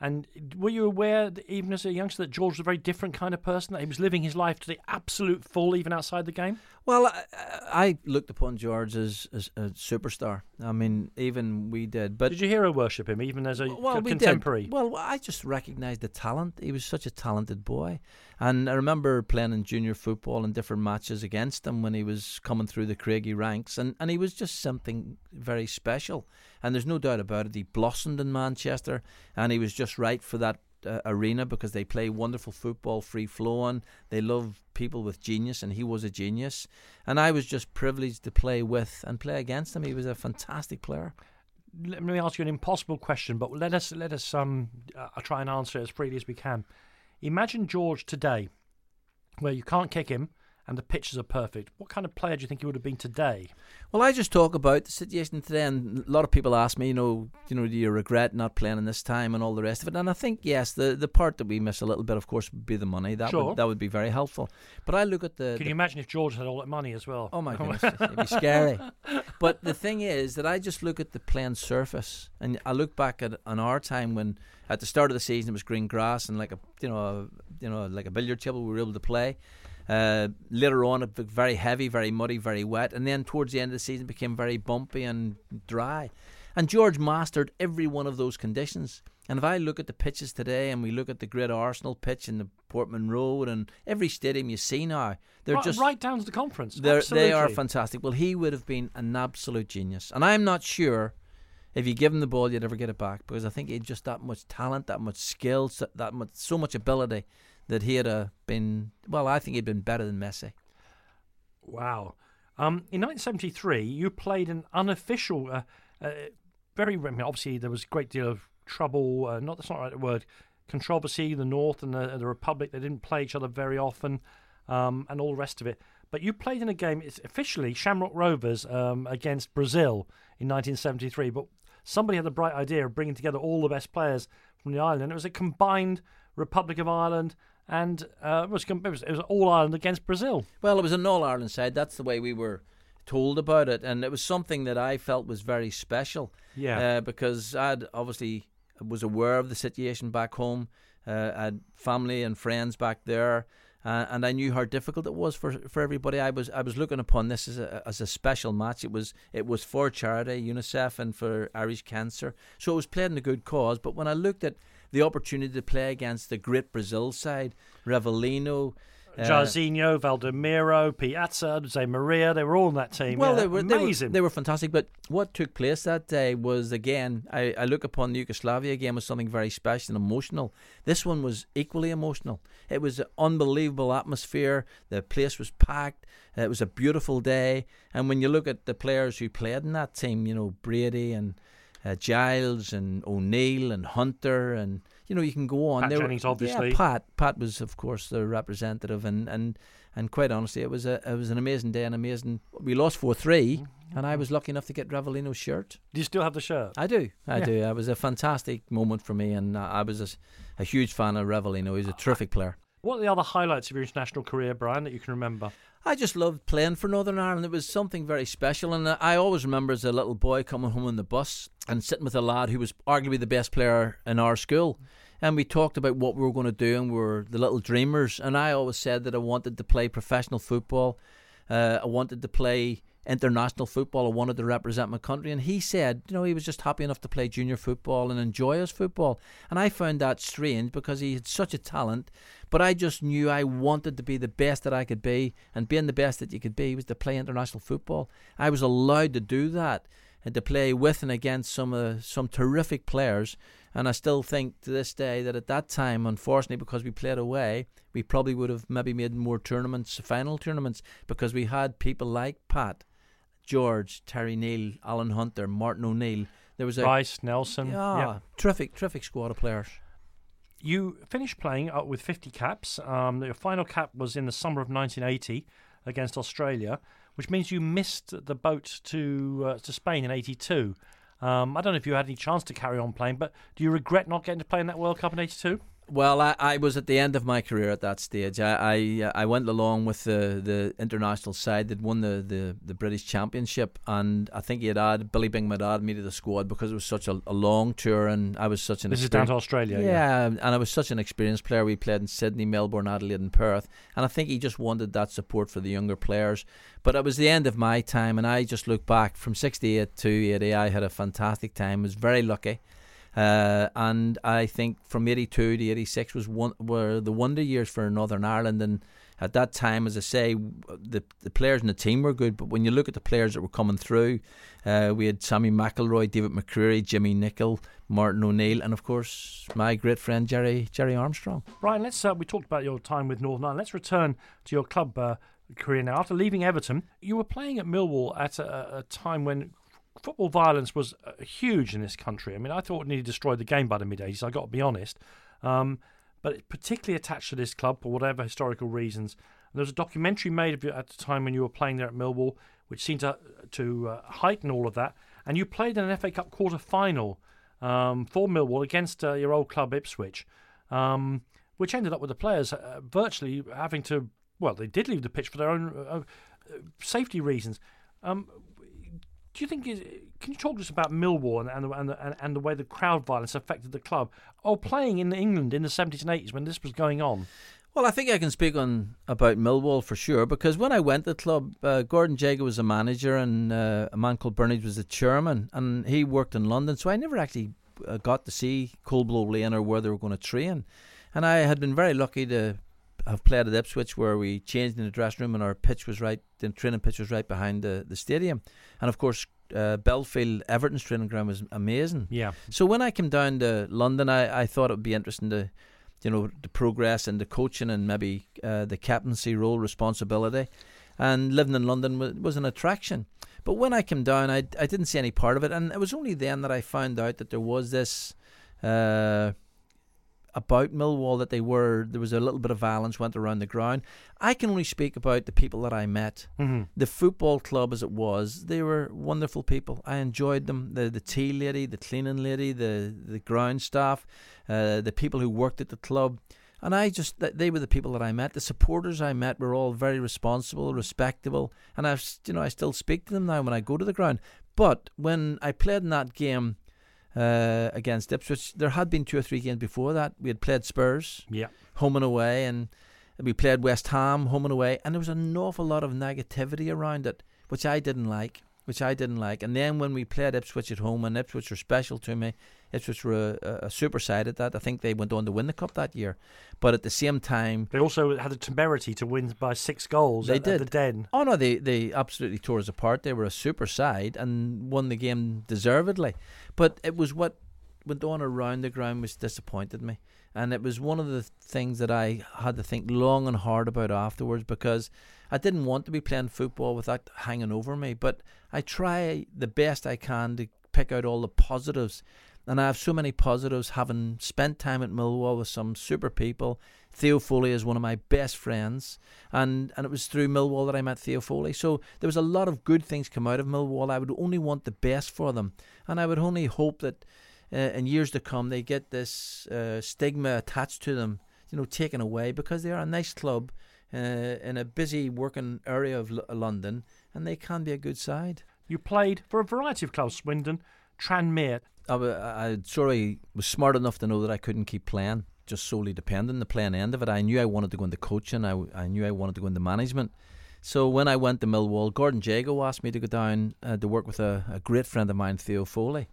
Speaker 3: And were you aware, that even as a youngster, that George was a very different kind of person, that he was living his life to the absolute full, even outside the game?
Speaker 4: Well, I, I looked upon George as, as a superstar. I mean, even we did. But
Speaker 3: did you hero worship him, even as a
Speaker 4: well, we
Speaker 3: contemporary?
Speaker 4: Did. Well, I just recognised the talent. He was such a talented boy. And I remember playing in junior football in different matches against him when he was coming through the Craigie ranks. And, and he was just something very special. And there's no doubt about it. He blossomed in Manchester, and he was just right for that uh, arena because they play wonderful football, free flowing. They love people with genius, and he was a genius. And I was just privileged to play with and play against him. He was a fantastic player.
Speaker 3: Let me ask you an impossible question, but let us let us um uh, try and answer it as freely as we can. Imagine George today, where you can't kick him and the pitches are perfect. What kind of player do you think he would have been today?
Speaker 4: Well, I just talk about the situation today, and a lot of people ask me, you know, you know, do you regret not playing in this time and all the rest of it? And I think, yes, the, the part that we miss a little bit, of course, would be the money. That
Speaker 3: sure.
Speaker 4: would that would be very helpful. But I look at the...
Speaker 3: Can
Speaker 4: the,
Speaker 3: you imagine if George had all that money as well?
Speaker 4: Oh, my goodness, it'd be scary. But the thing is that I just look at the playing surface, and I look back at on our time when, at the start of the season, it was green grass and like a, you know, a, you know, like a billiard table we were able to play. Uh, later on, it became very heavy, very muddy, very wet, and then towards the end of the season, it became very bumpy and dry. And George mastered every one of those conditions. And if I look at the pitches today, and we look at the great Arsenal pitch and the Portman Road and every stadium you see now, they're
Speaker 3: right,
Speaker 4: just
Speaker 3: right down to the conference.
Speaker 4: They are fantastic. Well, he would have been an absolute genius, and I'm not sure if you give him the ball, you'd ever get it back, because I think he had just that much talent, that much skill, so- that much, so much ability, that he had uh, been, well, I think he'd been better than Messi.
Speaker 3: Wow. Um, in nineteen seventy-three, you played an unofficial, uh, uh, very, I mean, obviously there was a great deal of trouble, uh, not that's not the right word, controversy, the North and the, the Republic, they didn't play each other very often, um, and all the rest of it. But you played in a game, it's officially Shamrock Rovers um, against Brazil in nineteen seventy-three, but somebody had the bright idea of bringing together all the best players from the island, and it was a combined Republic of Ireland and uh, it, was, it was it was all Ireland against Brazil.
Speaker 4: Well, it was an all-Ireland side. That's the way we were told about it, and it was something that I felt was very special.
Speaker 3: Yeah.
Speaker 4: Uh, because I'd obviously was aware of the situation back home. Uh, I had family and friends back there, uh, and I knew how difficult it was for for everybody. I was I was looking upon this as a as a special match. It was it was for charity, UNICEF, and for Irish Cancer. So it was played in a good cause. But when I looked at the opportunity to play against the great Brazil side, Rivellino, uh,
Speaker 3: Jairzinho, Valdemiro, Piazza, Jose Maria, they were all in that team.
Speaker 4: Well,
Speaker 3: yeah.
Speaker 4: they were
Speaker 3: amazing.
Speaker 4: They were, they were fantastic. But what took place that day was, again, I, I look upon the Yugoslavia game as something very special and emotional. This one was equally emotional. It was an unbelievable atmosphere. The place was packed. It was a beautiful day. And when you look at the players who played in that team, you know, Brady and Uh, Giles and O'Neill and Hunter, and you know, you can go on.
Speaker 3: Pat
Speaker 4: they
Speaker 3: Jennings,
Speaker 4: were,
Speaker 3: obviously.
Speaker 4: Yeah, Pat. Pat was, of course, the representative, and, and, and quite honestly, it was a it was an amazing day, and amazing. We lost four three, and I was lucky enough to get Rivellino's shirt.
Speaker 3: Do you still have the shirt?
Speaker 4: I do, I
Speaker 3: Yeah.
Speaker 4: do. It was a fantastic moment for me, and I was a, a huge fan of Rivellino. He's a terrific player.
Speaker 3: What are the other highlights of your international career, Brian, that you can remember?
Speaker 4: I just loved playing for Northern Ireland. It was something very special, and I always remember as a little boy coming home on the bus and sitting with a lad who was arguably the best player in our school, and we talked about what we were going to do, and we were the little dreamers. And I always said that I wanted to play professional football. Uh, I wanted to play international football. I wanted to represent my country. And he said, you know, he was just happy enough to play junior football and enjoy his football. And I found that strange because he had such a talent. But I just knew I wanted to be the best that I could be. And being the best that you could be was to play international football. I was allowed to do that and to play with and against some uh, some terrific players. And I still think to this day that at that time, unfortunately, because we played away, we probably would have maybe made more tournaments, final tournaments, because we had people like Pat, George, Terry Neal, Alan Hunter, Martin O'Neill. There was a
Speaker 3: Bryce, Nelson.
Speaker 4: Yeah,
Speaker 3: yeah.
Speaker 4: terrific, terrific squad of players.
Speaker 3: You finished playing uh, with fifty caps. Um, your final cap was in the summer of nineteen eighty against Australia, which means you missed the boat to uh, to Spain in eighty-two. Um, I don't know if you had any chance to carry on playing, but do you regret not getting to play in that World Cup in eighty-two?
Speaker 4: Well, I, I was at the end of my career at that stage. I I, uh, I went along with the, the international side that won the, the, the British Championship, and I think he had added, Billy Bingham had added me to the squad because it was such a, a long tour, and I was such an
Speaker 3: This is down to Australia.
Speaker 4: Yeah, yeah, and I was such an experienced player. We played in Sydney, Melbourne, Adelaide and Perth, and I think he just wanted that support for the younger players. But it was the end of my time, and I just look back from sixty-eight to eighty. I had a fantastic time. I was very lucky. Uh, and I think from eighty-two to eighty-six was one were the wonder years for Northern Ireland. And at that time, as I say, the the players in the team were good. But when you look at the players that were coming through, uh, we had Sammy McIlroy, David McCreary, Jimmy Nicholl, Martin O'Neill, and of course my great friend Jerry Jerry Armstrong.
Speaker 3: Brian, let's uh, we talked about your time with Northern Ireland. Let's return to your club uh, career now. After leaving Everton, you were playing at Millwall at a, a time when football violence was uh, huge in this country. I mean, I thought it nearly destroyed the game by the mid-eighties, I've got to be honest. Um, but it's particularly attached to this club for whatever historical reasons. And there was a documentary made of you at the time when you were playing there at Millwall, which seemed to, to uh, heighten all of that. And you played in an F A Cup quarter-final um, for Millwall against uh, your old club Ipswich, um, which ended up with the players uh, virtually having to, well, they did leave the pitch for their own uh, uh, safety reasons. Um, Do you think? Can you talk to us about Millwall and and the, and, the, and the way the crowd violence affected the club, or playing in England in the seventies and eighties when this was going on?
Speaker 4: Well, I think I can speak on about Millwall for sure, because when I went to the club, uh, Gordon Jago was the manager, and uh, a man called Burnage was the chairman, and he worked in London, so I never actually uh, got to see Coldblow Lane or where they were going to train, and I had been very lucky to have played at Ipswich, where we changed in the dressing room and our pitch was right, the training pitch was right behind the, the stadium. And of course, uh, Belfield, Everton's training ground was amazing.
Speaker 3: Yeah.
Speaker 4: So when I came down to London, I, I thought it would be interesting to, you know, to progress into coaching and maybe uh, the captaincy role, responsibility. And living in London was, was an attraction. But when I came down, I, I didn't see any part of it. And it was only then that I found out that there was this Uh, about Millwall, that they were, there was a little bit of violence went around the ground. I can only speak about the people that I met.
Speaker 3: Mm-hmm.
Speaker 4: The football club as it was, they were wonderful people. I enjoyed them. The the tea lady, the cleaning lady, the, the ground staff, uh, the people who worked at the club. And I just, they were the people that I met. The supporters I met were all very responsible, respectable. And I, you know, I still speak to them now when I go to the ground. But when I played in that game, Uh, against Ipswich, there had been two or three games before that. We had played Spurs,
Speaker 3: yeah,
Speaker 4: home and away, and we played West Ham, home and away, and there was an awful lot of negativity around it, which I didn't like, which I didn't like. And then when we played Ipswich at home, and Ipswich were special to me, Ipswich were a, a super side at that. I think they went on to win the cup that year. But at the same time,
Speaker 3: they also had the temerity to win by six goals.
Speaker 4: They
Speaker 3: at,
Speaker 4: did.
Speaker 3: At the Den.
Speaker 4: Oh no, they they absolutely tore us apart. They were a super side and won the game deservedly. But it was what went on around the ground which disappointed me, and it was one of the things that I had to think long and hard about afterwards, because I didn't want to be playing football with that hanging over me. But I try the best I can to pick out all the positives. And I have so many positives, having spent time at Millwall with some super people. Theo Foley is one of my best friends, and, and it was through Millwall that I met Theo Foley. So there was a lot of good things come out of Millwall. I would only want the best for them, and I would only hope that uh, in years to come they get this uh, stigma attached to them, you know, taken away, because they are a nice club uh, in a busy working area of L- London, and they can be a good side.
Speaker 3: You played for a variety of clubs: Swindon, Tranmere.
Speaker 4: I, I sort of was smart enough to know that I couldn't keep playing, just solely dependent on the playing end of it. I knew I wanted to go into coaching. I, I knew I wanted to go into management. So when I went to Millwall, Gordon Jago asked me to go down uh, to work with a, a great friend of mine, Theo Foley.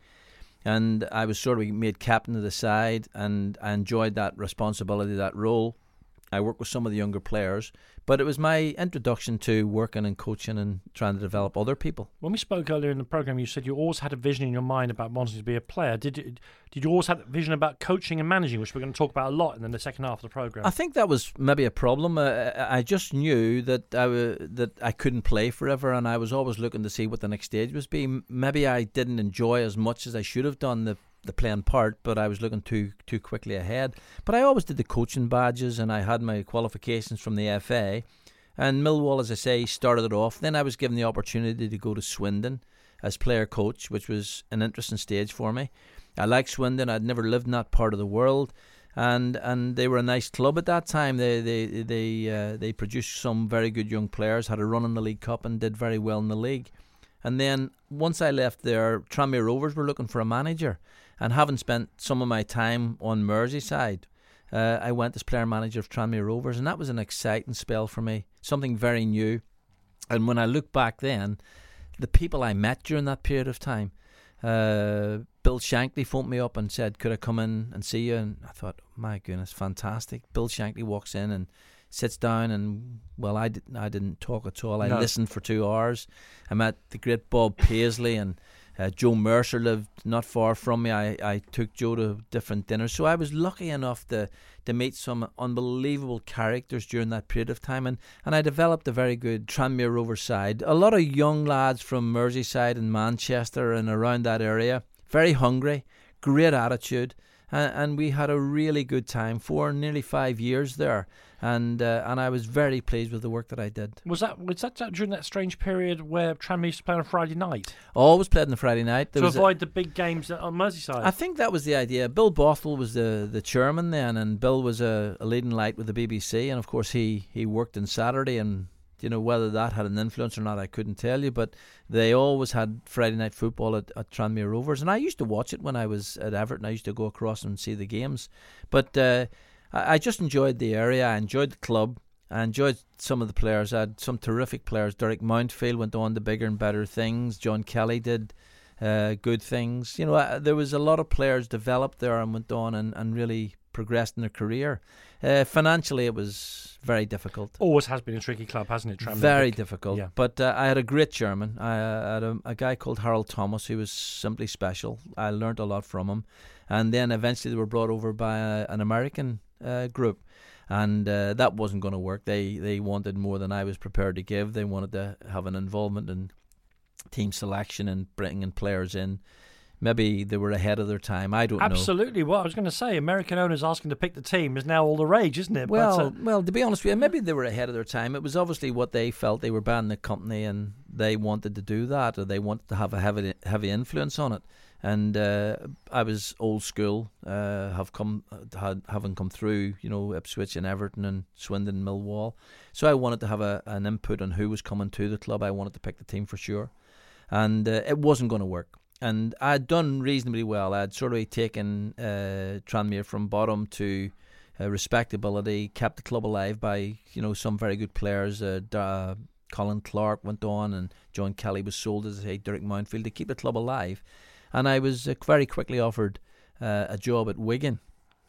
Speaker 4: And I was sort of made captain of the side, and I enjoyed that responsibility, that role. I worked with some of the younger players, but it was my introduction to working and coaching and trying to develop other people.
Speaker 3: When we spoke earlier in the programme, you said you always had a vision in your mind about wanting to be a player. Did you, did you always have a vision about coaching and managing, which we're going to talk about a lot in the second half of the programme?
Speaker 4: I think that was maybe a problem. Uh, I just knew that I, uh, that I couldn't play forever, and I was always looking to see what the next stage was be. Maybe I didn't enjoy as much as I should have done the the playing part, but I was looking too too quickly ahead. But I always did the coaching badges, and I had my qualifications from the F A. And Millwall, as I say, started it off. Then I was given the opportunity to go to Swindon as player coach, which was an interesting stage for me. I liked Swindon. I'd never lived in that part of the world. And and they were a nice club at that time. They they they uh, they produced some very good young players, had a run in the League Cup and did very well in the league. And then once I left there, Tranmere Rovers were looking for a manager. And having spent some of my time on Merseyside, uh, I went as player manager of Tranmere Rovers, and that was an exciting spell for me, something very new. And when I look back then, the people I met during that period of time, uh, Bill Shankly phoned me up and said, could I come in and see you? And I thought, my goodness, fantastic. Bill Shankly walks in and sits down and, well, I, did, I didn't talk at all. I no. listened for two hours. I met the great Bob Paisley, and uh, Joe Mercer lived not far from me. I, I took Joe to different dinners. So I was lucky enough to, to meet some unbelievable characters during that period of time. And, and I developed a very good Tranmere Rovers side. A lot of young lads from Merseyside and Manchester and around that area. Very hungry, great attitude, and, and we had a really good time for nearly five years there, and uh, and I was very pleased with the work that I did.
Speaker 3: Was that was that during that strange period where Tranmere used to play on a Friday night?
Speaker 4: Always played on a Friday night. There
Speaker 3: to
Speaker 4: was
Speaker 3: avoid
Speaker 4: a,
Speaker 3: the big games on Merseyside?
Speaker 4: I think that was the idea. Bill Bothwell was the, the chairman then, and Bill was a, a leading light with the B B C, and of course he, he worked on Saturday, and you know, whether that had an influence or not, I couldn't tell you, but they always had Friday night football at, at Tranmere Rovers, and I used to watch it when I was at Everton. I used to go across and see the games, but uh, I, I just enjoyed the area. I enjoyed the club. I enjoyed some of the players. I had some terrific players. Derek Mountfield went on to bigger and better things. John Kelly did uh, good things. You know, uh, there was a lot of players developed there and went on and, and really progressed in their career. Uh, financially, it was very difficult.
Speaker 3: Always has been a tricky club, hasn't it, Tranmere?
Speaker 4: Very difficult.
Speaker 3: Yeah.
Speaker 4: But uh, I had a great chairman. I uh, had a, a guy called Harold Thomas who was simply special. I learned a lot from him. And then eventually they were brought over by a, an American uh, group. And uh, that wasn't going to work. They they wanted more than I was prepared to give. They wanted to have an involvement in team selection and bringing players in. Maybe they were ahead of their time. I don't
Speaker 3: Absolutely.
Speaker 4: know.
Speaker 3: Absolutely. Well, I was going to say, American owners asking to pick the team is now all the rage, isn't it?
Speaker 4: Well,
Speaker 3: but, uh,
Speaker 4: well, to be honest with you, maybe they were ahead of their time. It was obviously what they felt. They were buying the company and they wanted to do that, or they wanted to have a heavy, heavy influence on it. And uh, I was old school, uh, have come, had, having come through, you know, Ipswich and Everton and Swindon and Millwall. So I wanted to have a, an input on who was coming to the club. I wanted to pick the team for sure. And uh, it wasn't going to work. And I'd done reasonably well. I'd sort of taken uh, Tranmere from bottom to uh, respectability, kept the club alive by, you know, some very good players. Uh, uh, Colin Clark went on, and John Kelly was sold, as I say, Derek Mountfield, to keep the club alive. And I was uh, very quickly offered uh, a job at Wigan.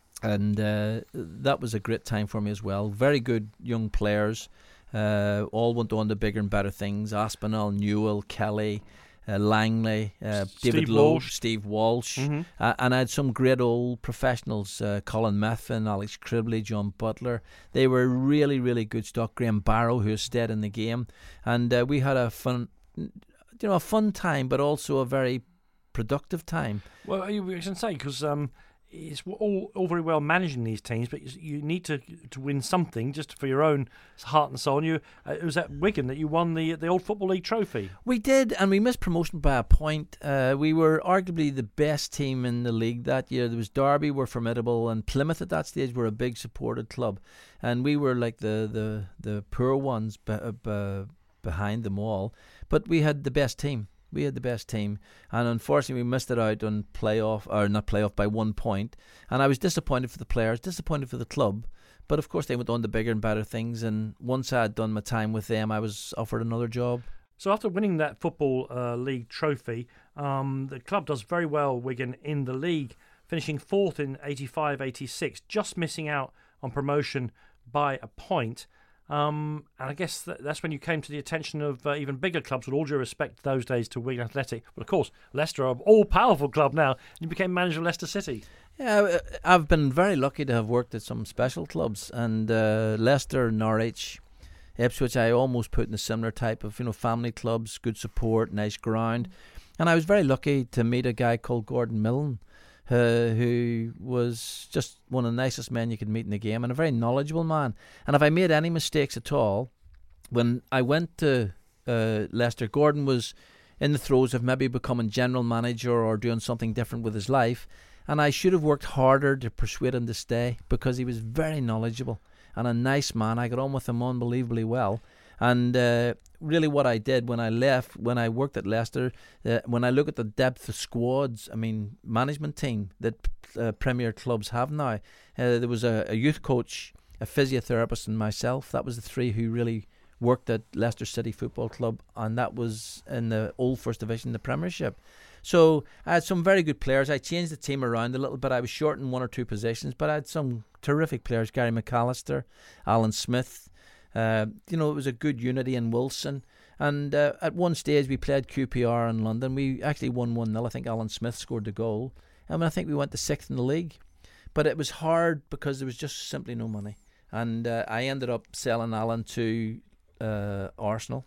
Speaker 4: And uh, that was a great time for me as well. Very good young players. Uh, all went on to bigger and better things. Aspinall, Newell, Kelly, Uh, Langley, uh, David Lowe,
Speaker 3: Walsh.
Speaker 4: Steve Walsh,
Speaker 3: mm-hmm.
Speaker 4: uh, and I had some great old professionals, uh, Colin Methven, Alex Cribley, John Butler. They were really, really good stock. Graham Barrow, who has stayed in the game, and uh, we had a fun, you know, a fun time, but also a very productive time.
Speaker 3: Well, I was going to say, because um, it's all, all very well managing these teams, but you need to to win something just for your own heart and soul. And you, uh, it was at Wigan that you won the the old Football League trophy.
Speaker 4: We did, and we missed promotion by a point. Uh, we were arguably the best team in the league that year. There was Derby were formidable, and Plymouth at that stage were a big supported club, and we were like the the, the poor ones be, be, behind them all. But we had the best team. We had the best team, and unfortunately we missed it out on playoff, or not playoff, by one point. And I was disappointed for the players, disappointed for the club. But of course they went on to bigger and better things, and once I had done my time with them, I was offered another job.
Speaker 3: So after winning that Football uh, League trophy, um, the club does very well, Wigan, in the league, finishing fourth in eighty-five eighty-six, just missing out on promotion by a point. Um, and I guess that, that's when you came to the attention of uh, even bigger clubs, with all due respect those days to Wigan Athletic. But of course, Leicester are an all-powerful club now, and you became manager of Leicester City.
Speaker 4: Yeah, I've been very lucky to have worked at some special clubs, and uh, Leicester, Norwich, Ipswich, I almost put in a similar type of, you know, family clubs, good support, nice ground. And I was very lucky to meet a guy called Gordon Milne, Uh, who was just one of the nicest men you could meet in the game, and a very knowledgeable man. And if I made any mistakes at all, when I went to uh, Leicester, Gordon was in the throes of maybe becoming general manager or doing something different with his life, And I should have worked harder to persuade him to stay, because he was very knowledgeable and a nice man. I got on with him unbelievably well. And uh, really what I did when I left, when I worked at Leicester, uh, when I look at the depth of squads, I mean, management team that uh, Premier clubs have now, uh, there was a, a youth coach, a physiotherapist and myself. That was the three who really worked at Leicester City Football Club, and that was in the old First Division, the Premiership. So I had some very good players. I changed the team around a little bit. I was short in one or two positions, but I had some terrific players. Gary McAllister, Alan Smith. Uh, you know, it was a good unity in Wilson. And uh, at one stage we played Q P R in London. We actually won one nil. I think Alan Smith scored the goal. And I think we went to sixth in the league. But it was hard because there was just simply no money. And uh, I ended up selling Alan to uh, Arsenal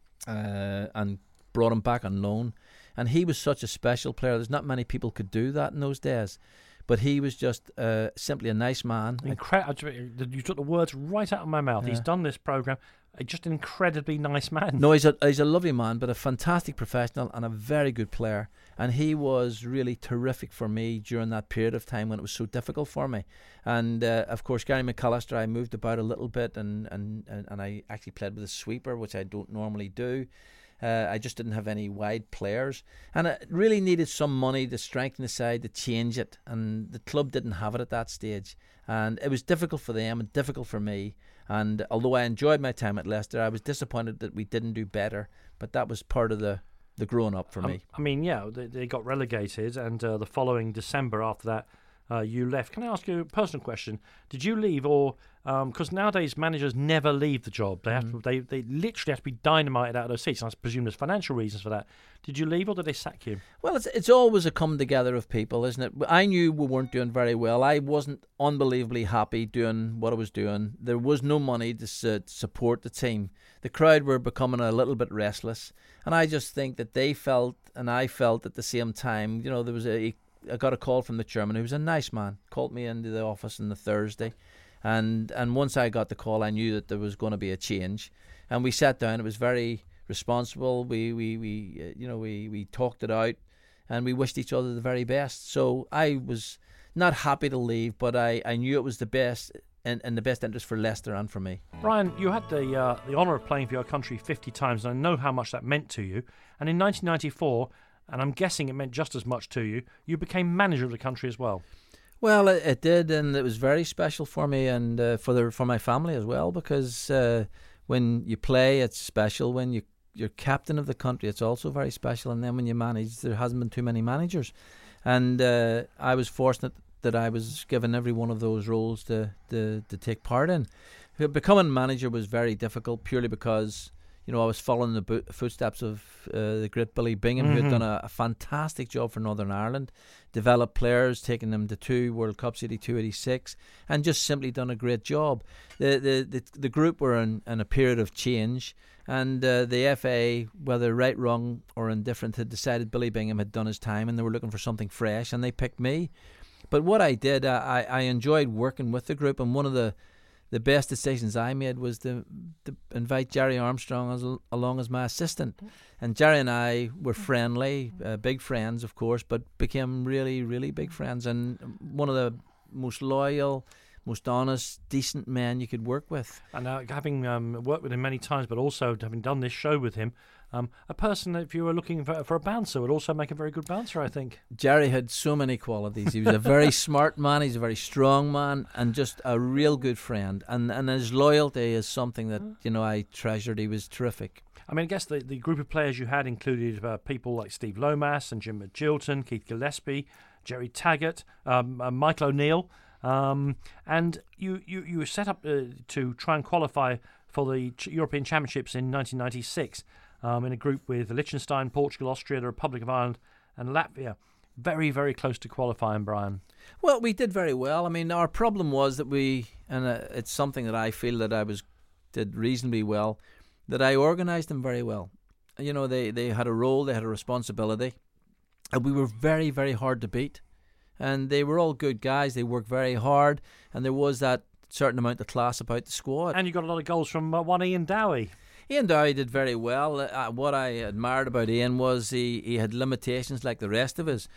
Speaker 4: uh, and brought him back on loan. And he was such a special player. There's not many people could do that in those days. But he was just uh, simply a nice man.
Speaker 3: Incredible! You took the words right out of my mouth. Yeah. He's done this programme. Just an incredibly nice man.
Speaker 4: No, he's a he's a lovely man, but a fantastic professional and a very good player. And he was really terrific for me during that period of time when it was so difficult for me. And uh, of course, Gary McAllister, I moved about a little bit, and and, and, and I actually played with a sweeper, which I don't normally do. Uh, I just didn't have any wide players, and it really needed some money to strengthen the side, to change it, and the club didn't have it at that stage, and it was difficult for them and difficult for me. And although I enjoyed my time at Leicester, I was disappointed that we didn't do better, but that was part of the, the growing up for
Speaker 3: um,
Speaker 4: me.
Speaker 3: I mean, yeah, they, they got relegated, and uh, the following December after that, uh, you left. Can I ask you a personal question? Did you leave, or because um, nowadays managers never leave the job? They have mm. to, they they literally have to be dynamited out of those seats. And I presume there's financial reasons for that. Did you leave, or did they sack you?
Speaker 4: Well, it's it's always a come together of people, isn't it? I knew we weren't doing very well. I wasn't unbelievably happy doing what I was doing. There was no money to su- support the team. The crowd were becoming a little bit restless, and I just think that they felt, and I felt at the same time. You know, there was a I got a call from the chairman, who was a nice man, called me into the office on the Thursday. And and once I got the call, I knew that there was going to be a change. And we sat down. It was very responsible. We we, we uh, you know we, we talked it out, and we wished each other the very best. So I was not happy to leave, but I, I knew it was the best in, in the best interest for Leicester and for me.
Speaker 3: Brian, you had the uh, the honour of playing for your country fifty times, and I know how much that meant to you. And in nineteen ninety-four, and I'm guessing it meant just as much to you, you became manager of the country as well.
Speaker 4: Well, it, it did, and it was very special for me and uh, for the for my family as well, because uh, when you play, it's special. When you, you're captain of the country, it's also very special. And then when you manage, there hasn't been too many managers. And uh, I was fortunate that I was given every one of those roles to, to, to take part in. Becoming manager was very difficult, purely because, you know, I was following the bo- footsteps of uh, the great Billy Bingham, mm-hmm. who had done a, a fantastic job for Northern Ireland, developed players, taken them to two World Cups, eighty-two, eighty-six, and just simply done a great job. The the the, the group were in, in a period of change, and uh, the F A, whether right, wrong, or indifferent, had decided Billy Bingham had done his time, and they were looking for something fresh, and they picked me. But what I did, I, I enjoyed working with the group, and one of the The best decisions I made was to, to invite Jerry Armstrong as, along as my assistant. And Jerry and I were friendly, uh, big friends, of course, but became really, really big friends. And one of the most loyal, most honest, decent men you could work with.
Speaker 3: And uh, having um, worked with him many times, but also having done this show with him, Um, a person, if you were looking for, for a bouncer, would also make a very good bouncer, I think.
Speaker 4: Jerry had so many qualities. He was a very smart man, he's a very strong man, and just a real good friend. And and his loyalty is something that, you know, I treasured. He was terrific.
Speaker 3: I mean, I guess the, the group of players you had included uh, people like Steve Lomas and Jim Magilton, Keith Gillespie, Jerry Taggart, um, uh, Michael O'Neill. Um, and you, you, you were set up uh, to try and qualify for the Ch- European Championships in nineteen ninety-six. Um, in a group with Liechtenstein, Portugal, Austria, the Republic of Ireland and Latvia. Very, very close to qualifying, Brian.
Speaker 4: Well, we did very well. I mean, our problem was that we, and uh, it's something that I feel that I was did reasonably well, that I organised them very well. You know, they, they had a role, they had a responsibility, and we were very, very hard to beat. And they were all good guys, they worked very hard, and there was that certain amount of class about the squad.
Speaker 3: And you got a lot of goals from uh, one Ian Dowie.
Speaker 4: Ian Dowie did very well. Uh, what I admired about Ian was he, he had limitations like the rest of us,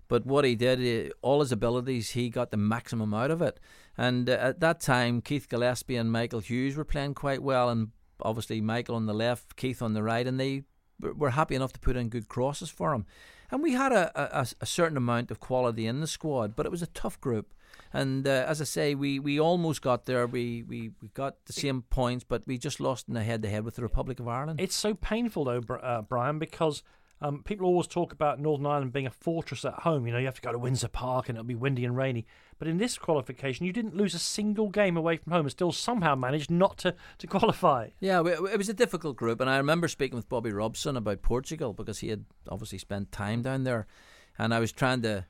Speaker 4: But what he did, he, all his abilities, he got the maximum out of it. And uh, at that time, Keith Gillespie and Michael Hughes were playing quite well, and obviously Michael on the left, Keith on the right, and they were happy enough to put in good crosses for him. And we had a, a, a certain amount of quality in the squad, but it was a tough group. And uh, as I say, we, we almost got there. We, we, we got the same points, but we just lost in the head-to-head with the Republic of Ireland.
Speaker 3: It's so painful, though, uh, Brian, because um, people always talk about Northern Ireland being a fortress at home. You know, you have to go to Windsor Park and it'll be windy and rainy. But in this qualification, you didn't lose a single game away from home and still somehow managed not to, to qualify.
Speaker 4: Yeah, it was a difficult group. And I remember speaking with Bobby Robson about Portugal because he had obviously spent time down there. And I was trying to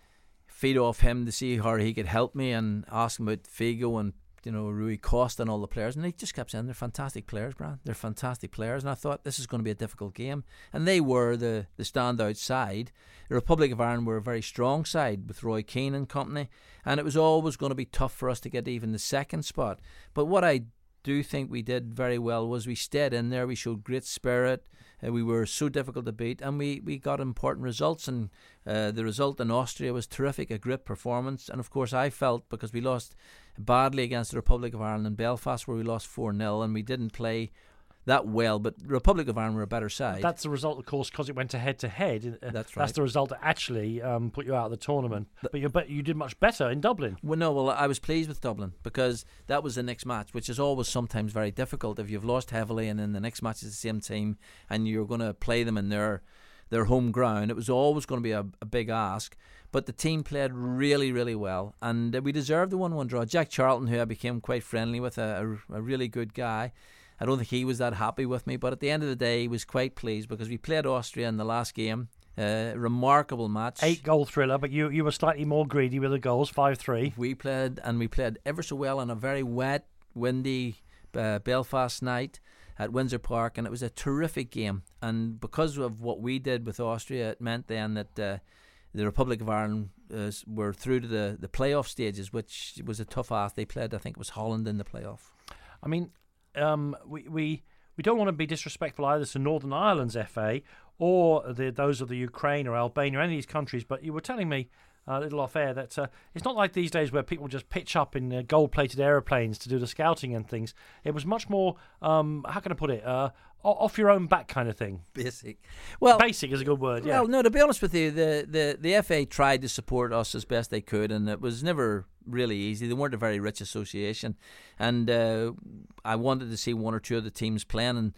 Speaker 4: feed off him to see how he could help me and ask him about Figo and, you know, Rui Costa and all the players. And he just kept saying they're fantastic players, Brian. They're fantastic players. And I thought this is going to be a difficult game. And they were the, the standout side. The Republic of Ireland were a very strong side with Roy Keane and company. And it was always going to be tough for us to get even the second spot. But what I do think we did very well was we stayed in there. We showed great spirit. Uh, we were so difficult to beat, and we, we got important results. And uh, the result in Austria was terrific, a great performance. And of course, I felt because we lost badly against the Republic of Ireland in Belfast, where we lost four nil, and we didn't play that well. But the Republic of Ireland were a better side.
Speaker 3: That's the result, of course, because it went to head to head.
Speaker 4: That's right.
Speaker 3: That's the result that actually um, put you out of the tournament. But you, but you did much better in Dublin.
Speaker 4: Well, no, well, I was pleased with Dublin because that was the next match, which is always sometimes very difficult if you've lost heavily and then the next match is the same team and you're going to play them in their their home ground. It was always going to be a, a big ask. But the team played really, really well, and we deserved the one one draw. Jack Charlton, who I became quite friendly with, a, a, a really good guy. I don't think he was that happy with me, but at the end of the day, he was quite pleased because we played Austria in the last game. Uh, remarkable match.
Speaker 3: Eight goal thriller, but you, you were slightly more greedy with the goals, five three.
Speaker 4: We played, and we played ever so well on a very wet, windy uh, Belfast night at Windsor Park, and it was a terrific game. And because of what we did with Austria, it meant then that uh, the Republic of Ireland uh, were through to the, the playoff stages, which was a tough ask. They played, I think it was Holland in the playoff.
Speaker 3: I mean, um, we, we we don't want to be disrespectful either to Northern Ireland's F A or the, those of the Ukraine or Albania or any of these countries, but you were telling me a little off air that uh, it's not like these days where people just pitch up in uh, gold-plated aeroplanes to do the scouting and things. It was much more, um, how can I put it, uh, off your own back kind of thing.
Speaker 4: Basic. Well,
Speaker 3: basic is a good word. Yeah.
Speaker 4: Well, no, to be honest with you, the, the, the F A tried to support us as best they could, and it was never really easy. They weren't a very rich association, and uh, I wanted to see one or two of the teams playing. And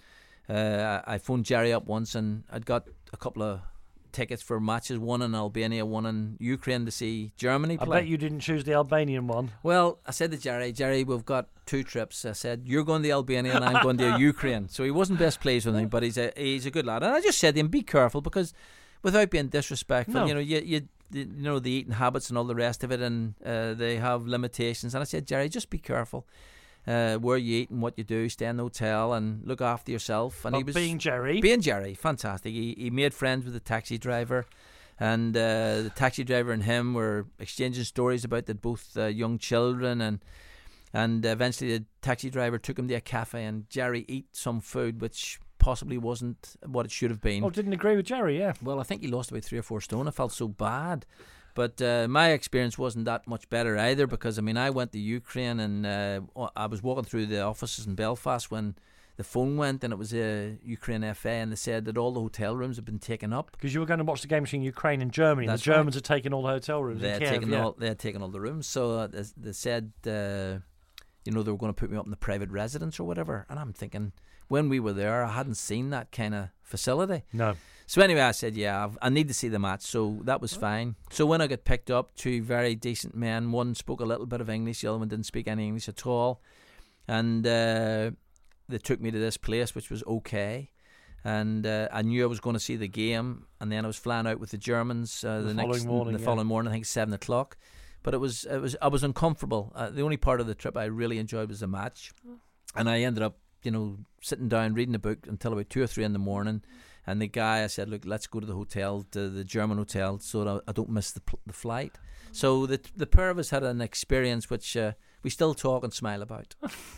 Speaker 4: uh, I phoned Jerry up once, and I'd got a couple of tickets for matches, one in Albania, one in Ukraine, to see Germany play.
Speaker 3: I bet you didn't choose the Albanian one.
Speaker 4: Well, I said to Jerry, Jerry, we've got two trips. I said, you're going to Albania and I'm going to Ukraine. So he wasn't best pleased with me, but he's a he's a good lad. And I just said to him, be careful, because without being disrespectful, no. you know, you, you you know, the eating habits and all the rest of it, and uh, they have limitations. And I said, Jerry, just be careful. Uh, where you eat and what you do, stay in the hotel and look after yourself. And
Speaker 3: but
Speaker 4: he was
Speaker 3: being Jerry,
Speaker 4: being Jerry, fantastic. He he made friends with the taxi driver, and uh, the taxi driver and him were exchanging stories about the both uh, young children, and and eventually the taxi driver took him to a cafe, and Jerry ate some food which possibly wasn't what it should have been.
Speaker 3: Oh, didn't agree with Jerry, yeah.
Speaker 4: Well, I think he lost about three or four stone. I felt so bad. But uh, my experience wasn't that much better either, because, I mean, I went to Ukraine, and uh, I was walking through the offices in Belfast when the phone went, and it was a Ukraine F A, and they said that all the hotel rooms had been taken up.
Speaker 3: Because you were going to watch the game between Ukraine and Germany, and the Germans right. had taken all the hotel rooms
Speaker 4: they
Speaker 3: in
Speaker 4: had
Speaker 3: Kiev.
Speaker 4: Taken
Speaker 3: yeah.
Speaker 4: all, they had taken all the rooms, so uh, they, they said, uh, you know, they were going to put me up in the private residence or whatever, and I'm thinking, when we were there, I hadn't seen that kind of facility.
Speaker 3: No.
Speaker 4: So anyway, I said, yeah, I've, I need to see the match, so that was fine. So when I got picked up, two very decent men, one spoke a little bit of English, the other one didn't speak any English at all, and uh, they took me to this place, which was okay, and uh, I knew I was going to see the game, and then I was flying out with the Germans uh, the,
Speaker 3: the
Speaker 4: next
Speaker 3: following morning,
Speaker 4: the
Speaker 3: yeah.
Speaker 4: following morning, I think seven o'clock, but it was it was I was uncomfortable. Uh, the only part of the trip I really enjoyed was the match, and I ended up, you know, sitting down reading a book until about two or three in the morning. And the guy, I said, look, let's go to the hotel, to the German hotel, so that I don't miss the the flight. So the the pair of us had an experience which uh, we still talk and smile about.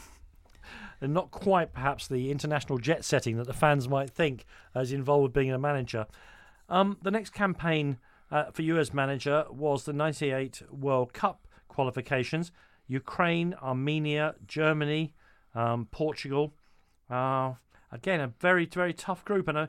Speaker 3: And not quite, perhaps, the international jet setting that the fans might think is involved with being a manager. Um, the next campaign uh, for you as manager was the ninety-eight World Cup qualifications. Ukraine, Armenia, Germany, um, Portugal. Uh, again, a very, very tough group. And, uh,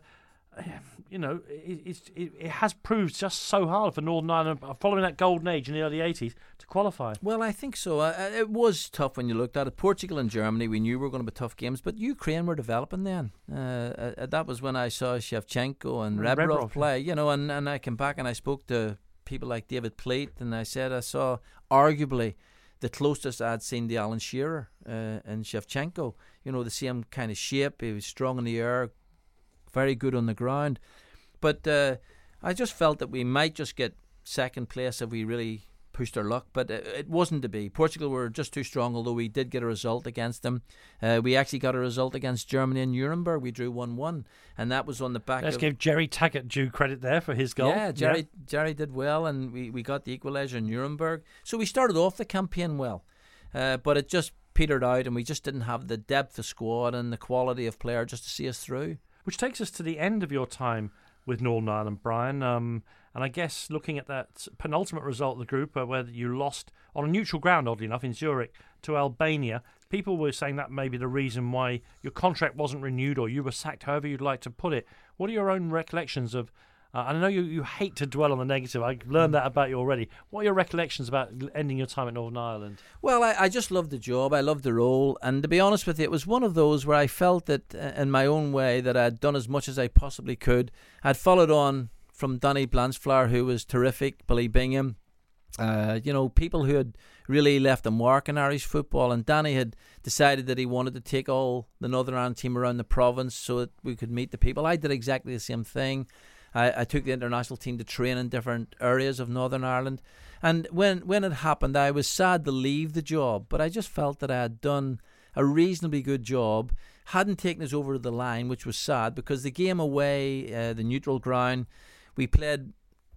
Speaker 3: you know, it, it, it has proved just so hard for Northern Ireland, following that golden age in the early eighties, to qualify.
Speaker 4: Well, I think so. Uh, it was tough when you looked at it. Portugal and Germany, we knew were going to be tough games, but Ukraine were developing then. Uh, uh, that was when I saw Shevchenko and Rebrov, Rebrov play, you know, and, and I came back and I spoke to people like David Pleat, and I said I saw arguably the closest I'd seen to Alan Shearer uh, and Shevchenko. You know, the same kind of shape. He was strong in the air, very good on the ground. But uh, I just felt that we might just get second place if we really pushed our luck. But it, it wasn't to be. Portugal were just too strong, although we did get a result against them. Uh, we actually got a result against Germany in Nuremberg. We drew one one. And that was on the back
Speaker 3: Let's
Speaker 4: of...
Speaker 3: Let's give Jerry Taggart due credit there for his goal.
Speaker 4: Yeah, Jerry,
Speaker 3: yeah.
Speaker 4: Jerry did well, and we, we got the equaliser in Nuremberg. So we started off the campaign well. Uh, but it just petered out, and we just didn't have the depth of squad and the quality of player just to see us through.
Speaker 3: Which takes us to the end of your time with Northern Ireland, Brian. Um, and I guess looking at that penultimate result of the group, uh, where you lost on a neutral ground, oddly enough, in Zurich to Albania, people were saying that may be the reason why your contract wasn't renewed or you were sacked, however you'd like to put it. What are your own recollections of... Uh, I know you, you hate to dwell on the negative. I've learned that about you already. What are your recollections about ending your time at Northern Ireland?
Speaker 4: Well, I, I just loved the job. I loved the role. And to be honest with you, it was one of those where I felt that, uh, in my own way, that I'd done as much as I possibly could. I'd followed on from Danny Blanchflower, who was terrific, Billy Bingham, uh, you know, people who had really left a mark in Irish football. And Danny had decided that he wanted to take all the Northern Ireland team around the province so that we could meet the people. I did exactly the same thing. I, I took the international team to train in different areas of Northern Ireland. And when, when it happened, I was sad to leave the job, but I just felt that I had done a reasonably good job, hadn't taken us over the line, which was sad, because the game away, uh, the neutral ground, we played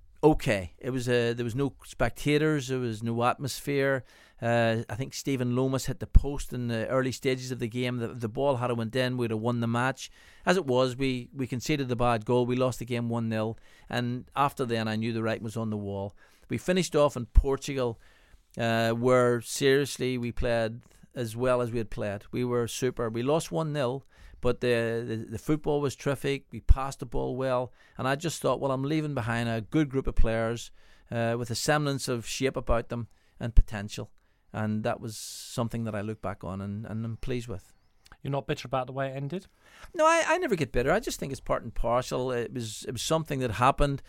Speaker 4: okay. It was uh, there was no spectators, there was no atmosphere. Uh, I think Stephen Lomas hit the post in the early stages of the game. The, the ball had went in, we'd have won the match. As it was, we, we conceded the bad goal. We lost the game one nil. And after then, I knew the writing was on the wall. We finished off in Portugal, uh, where seriously we played as well as we had played. We were super. We lost one nil, but the, the, the football was terrific. We passed the ball well. And I just thought, well, I'm leaving behind a good group of players uh, with a semblance of shape about them and potential. And that was something that I look back on and, and I'm pleased with.
Speaker 3: You're not bitter about the way it ended?
Speaker 4: No, I, I never get bitter. I just think it's part and parcel. It was it was something that happened.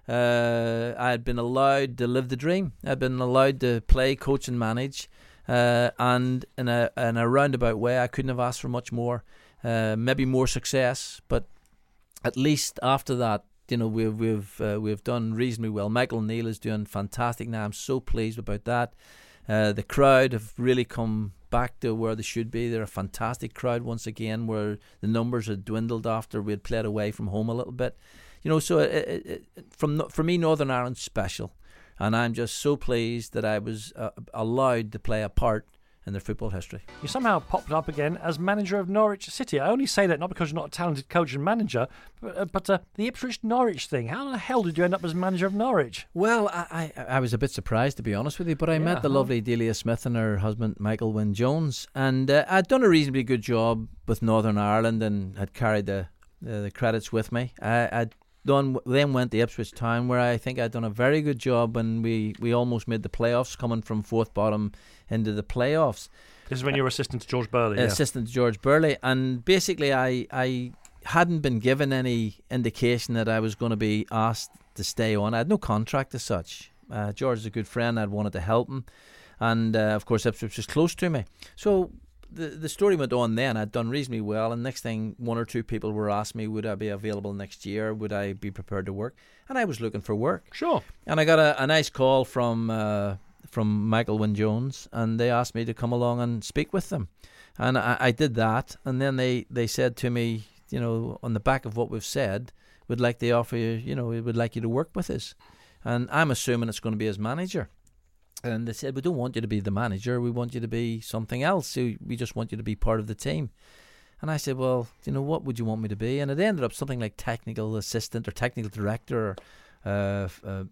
Speaker 4: Uh, I had been allowed to live the dream. I'd been allowed to play, coach and manage. Uh, and in a, in a roundabout way, I couldn't have asked for much more. Uh, maybe more success. But at least after that, you know, we've, we've, uh, we've done reasonably well. Michael Neal is doing fantastic now. I'm so pleased about that. Uh, the crowd have really come back to where they should be. They're a fantastic crowd once again, where the numbers had dwindled after we had played away from home a little bit. You know, so it, it, it, from for me, Northern Ireland's special, and I'm just so pleased that I was uh, allowed to play a part in their football history.
Speaker 3: You somehow popped up again as manager of Norwich City. I only say that not because you're not a talented coach and manager, but, uh, but uh, the Ipswich-Norwich thing. How the hell did you end up as manager of Norwich?
Speaker 4: Well, I, I, I was a bit surprised, to be honest with you, but I yeah, met the huh? lovely Delia Smith and her husband Michael Wynne-Jones, and uh, I'd done a reasonably good job with Northern Ireland and had carried the, the, the credits with me. I, I'd done, then went to Ipswich Town, where I think I'd done a very good job when we, we almost made the playoffs, coming from fourth bottom into the playoffs.
Speaker 3: This is when you were assistant to George Burley.
Speaker 4: Uh,
Speaker 3: yeah.
Speaker 4: Assistant to George Burley, and basically I I hadn't been given any indication that I was going to be asked to stay on. I had no contract as such. Uh, George is a good friend. I'd wanted to help him, and uh, of course Ipswich was close to me. So the the story went on then. I'd done reasonably well, and next thing, one or two people were asking me, would I be available next year? Would I be prepared to work? And I was looking for work.
Speaker 3: Sure.
Speaker 4: And I got a, a nice call from uh, from Michael Wynne-Jones, and they asked me to come along and speak with them. And I, I did that, and then they, they said to me, you know, on the back of what we've said, we'd like to offer you, you know, we would like you to work with us. And I'm assuming it's going to be as manager. And they said, we don't want you to be the manager, we want you to be something else. So we just want you to be part of the team. And I said, well, you know, what would you want me to be? And it ended up something like technical assistant or technical director or uh, uh,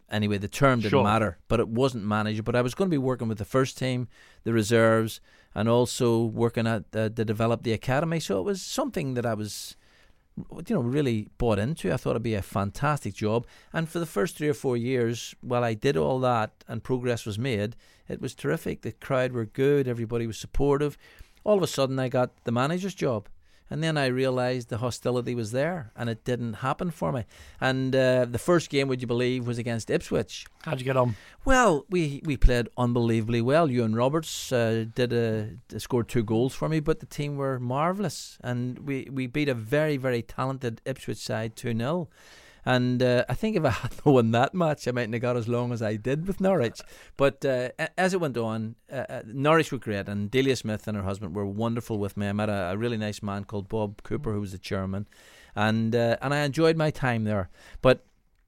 Speaker 4: Anyway, the term didn't
Speaker 3: Sure.
Speaker 4: matter, but it wasn't manager. But I was going to be working with the first team, the reserves, and also working at uh, to develop the academy. So it was something that I was, you know, really bought into. I thought it'd be a fantastic job. And for the first three or four years, while I did all that and progress was made, it was terrific. The crowd were good. Everybody was supportive. All of a sudden, I got the manager's job. And then I realised the hostility was there, and it didn't happen for me. And uh, the first game, would you believe, was against Ipswich.
Speaker 3: How'd you get on?
Speaker 4: Well, we, we played unbelievably well. Ewan Roberts uh, did a, scored two goals for me, but the team were marvellous. And we, we beat a very, very talented Ipswich side two nil. And uh, I think if I had won that match, I mightn't have got as long as I did with Norwich. But uh, as it went on, uh, uh, Norwich were great, and Delia Smith and her husband were wonderful with me. I met a, a really nice man called Bob Cooper, who was the chairman, and uh, and I enjoyed my time there. But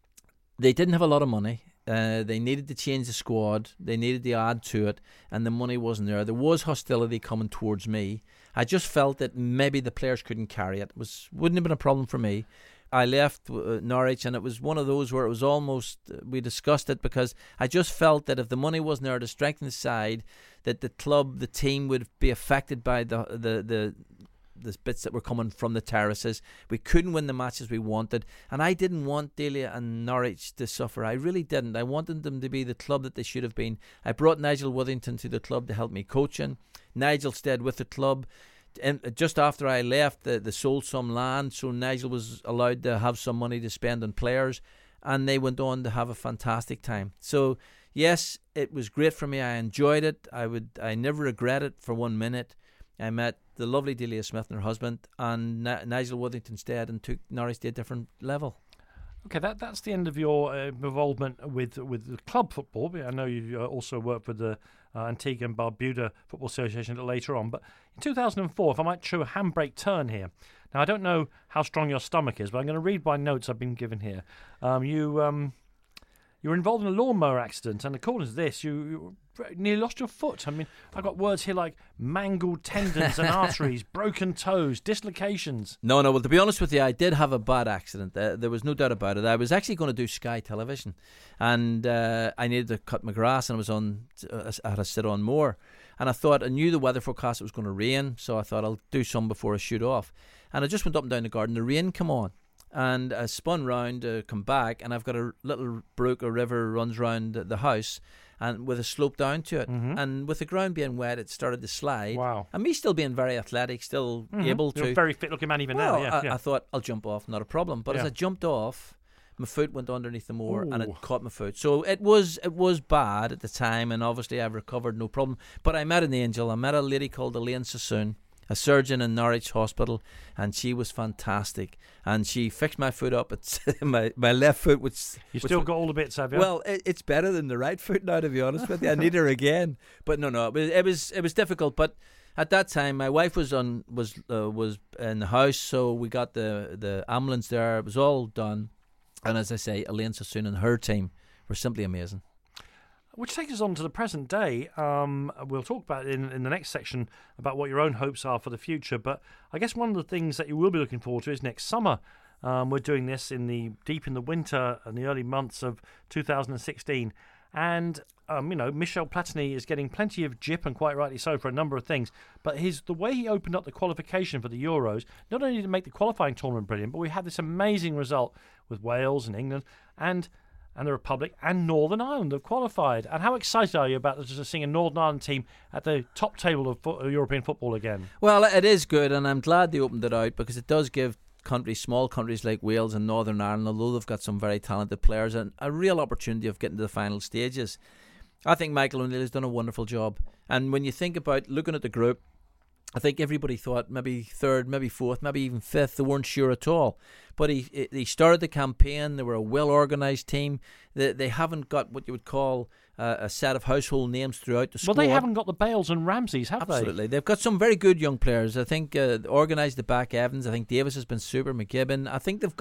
Speaker 4: they didn't have a lot of money. Uh, they needed to change the squad. They needed to add to it, and the money wasn't there. There was hostility coming towards me. I just felt that maybe the players couldn't carry it. It was wouldn't have been a problem for me. I left uh, Norwich, and it was one of those where it was almost, uh, we discussed it, because I just felt that if the money wasn't there to strengthen the side, that the club, the team would be affected by the the the, the bits that were coming from the terraces. We couldn't win the matches we wanted, and I didn't want Delia and Norwich to suffer. I really didn't. I wanted them to be the club that they should have been. I brought Nigel Withington to the club to help me coaching. Nigel stayed with the club. And just after I left, they, they sold some land, so Nigel was allowed to have some money to spend on players, and they went on to have a fantastic time. So yes, it was great for me. I enjoyed it. I would, I never regret it for one minute. I met the lovely Delia Smith and her husband, and N- Nigel Withington stayed and took Norwich to a different level.
Speaker 3: Okay, that that's the end of your uh, involvement with with the club football. I know you uh, also worked with the uh, Antigua and Barbuda Football Association a little later on. But in two thousand four, if I might show a handbrake turn here. Now, I don't know how strong your stomach is, but I'm going to read my notes I've been given here. Um, you um, you were involved in a lawnmower accident, and according to this, you, you nearly lost your foot. I mean, I've got words here like mangled tendons and arteries, broken toes, dislocations.
Speaker 4: No, no, well, to be honest with you, I did have a bad accident. Uh, there was no doubt about it. I was actually going to do Sky Television, and uh, I needed to cut my grass, and I was on, uh, I had to sit on more. And I thought, I knew the weather forecast, it was going to rain, so I thought I'll do some before I shoot off. And I just went up and down the garden, the rain came on. And I spun round to come back, and I've got a little brook or river runs round the house, and with a slope down to it.
Speaker 3: Mm-hmm.
Speaker 4: And with the ground being wet, it started to slide.
Speaker 3: Wow.
Speaker 4: And me still being very athletic, still
Speaker 3: Mm-hmm.
Speaker 4: able to.
Speaker 3: You're a very fit-looking man even
Speaker 4: well,
Speaker 3: now. Yeah,
Speaker 4: I,
Speaker 3: yeah.
Speaker 4: I thought, I'll jump off, not a problem. But
Speaker 3: Yeah.
Speaker 4: as I jumped off, my foot went underneath the moor, and
Speaker 3: Ooh.
Speaker 4: it caught my foot. So it was it was bad at the time, and obviously I've recovered, no problem. But I met an angel. I met a lady called Elaine Sassoon, a surgeon in Norwich Hospital, and she was fantastic. And she fixed my foot up. It's my my left foot, which
Speaker 3: You
Speaker 4: which
Speaker 3: still
Speaker 4: was-
Speaker 3: got all the bits, have you?
Speaker 4: well, it, it's better than the right foot now, to be honest with you. I need her again, but no, no, it was it was, it was difficult. But at that time, my wife was on was uh, was in the house, so we got the the ambulance there. It was all done, and as I say, Elaine Sassoon and her team were simply amazing.
Speaker 3: Which takes us on to the present day. Um, we'll talk about it in, in the next section about what your own hopes are for the future. But I guess one of the things that you will be looking forward to is next summer. Um, we're doing this in the deep in the winter and the early months of two thousand sixteen. And, um, you know, Michel Platini is getting plenty of jip, and quite rightly so, for a number of things. But his the way he opened up the qualification for the Euros, not only did it make the qualifying tournament brilliant, but we had this amazing result with Wales and England and and the Republic and Northern Ireland have qualified. And how excited are you about just seeing a Northern Ireland team at the top table of fo- European football again?
Speaker 4: Well, it is good, and I'm glad they opened it out, because it does give countries, small countries like Wales and Northern Ireland, although they've got some very talented players, and a real opportunity of getting to the final stages. I think Michael O'Neill has done a wonderful job. And when you think about looking at the group, I think everybody thought maybe third, maybe fourth, maybe even fifth. They weren't sure at all. But he he started the campaign. They were a well-organised team. They, they haven't got what you would call uh, a set of household names throughout the squad.
Speaker 3: Well, they haven't got the Bales and Ramseys, have they?
Speaker 4: Absolutely. They've got some very good young players. I think uh, organised the back Evans. I think Davis has been super. McGibbon. I think they've got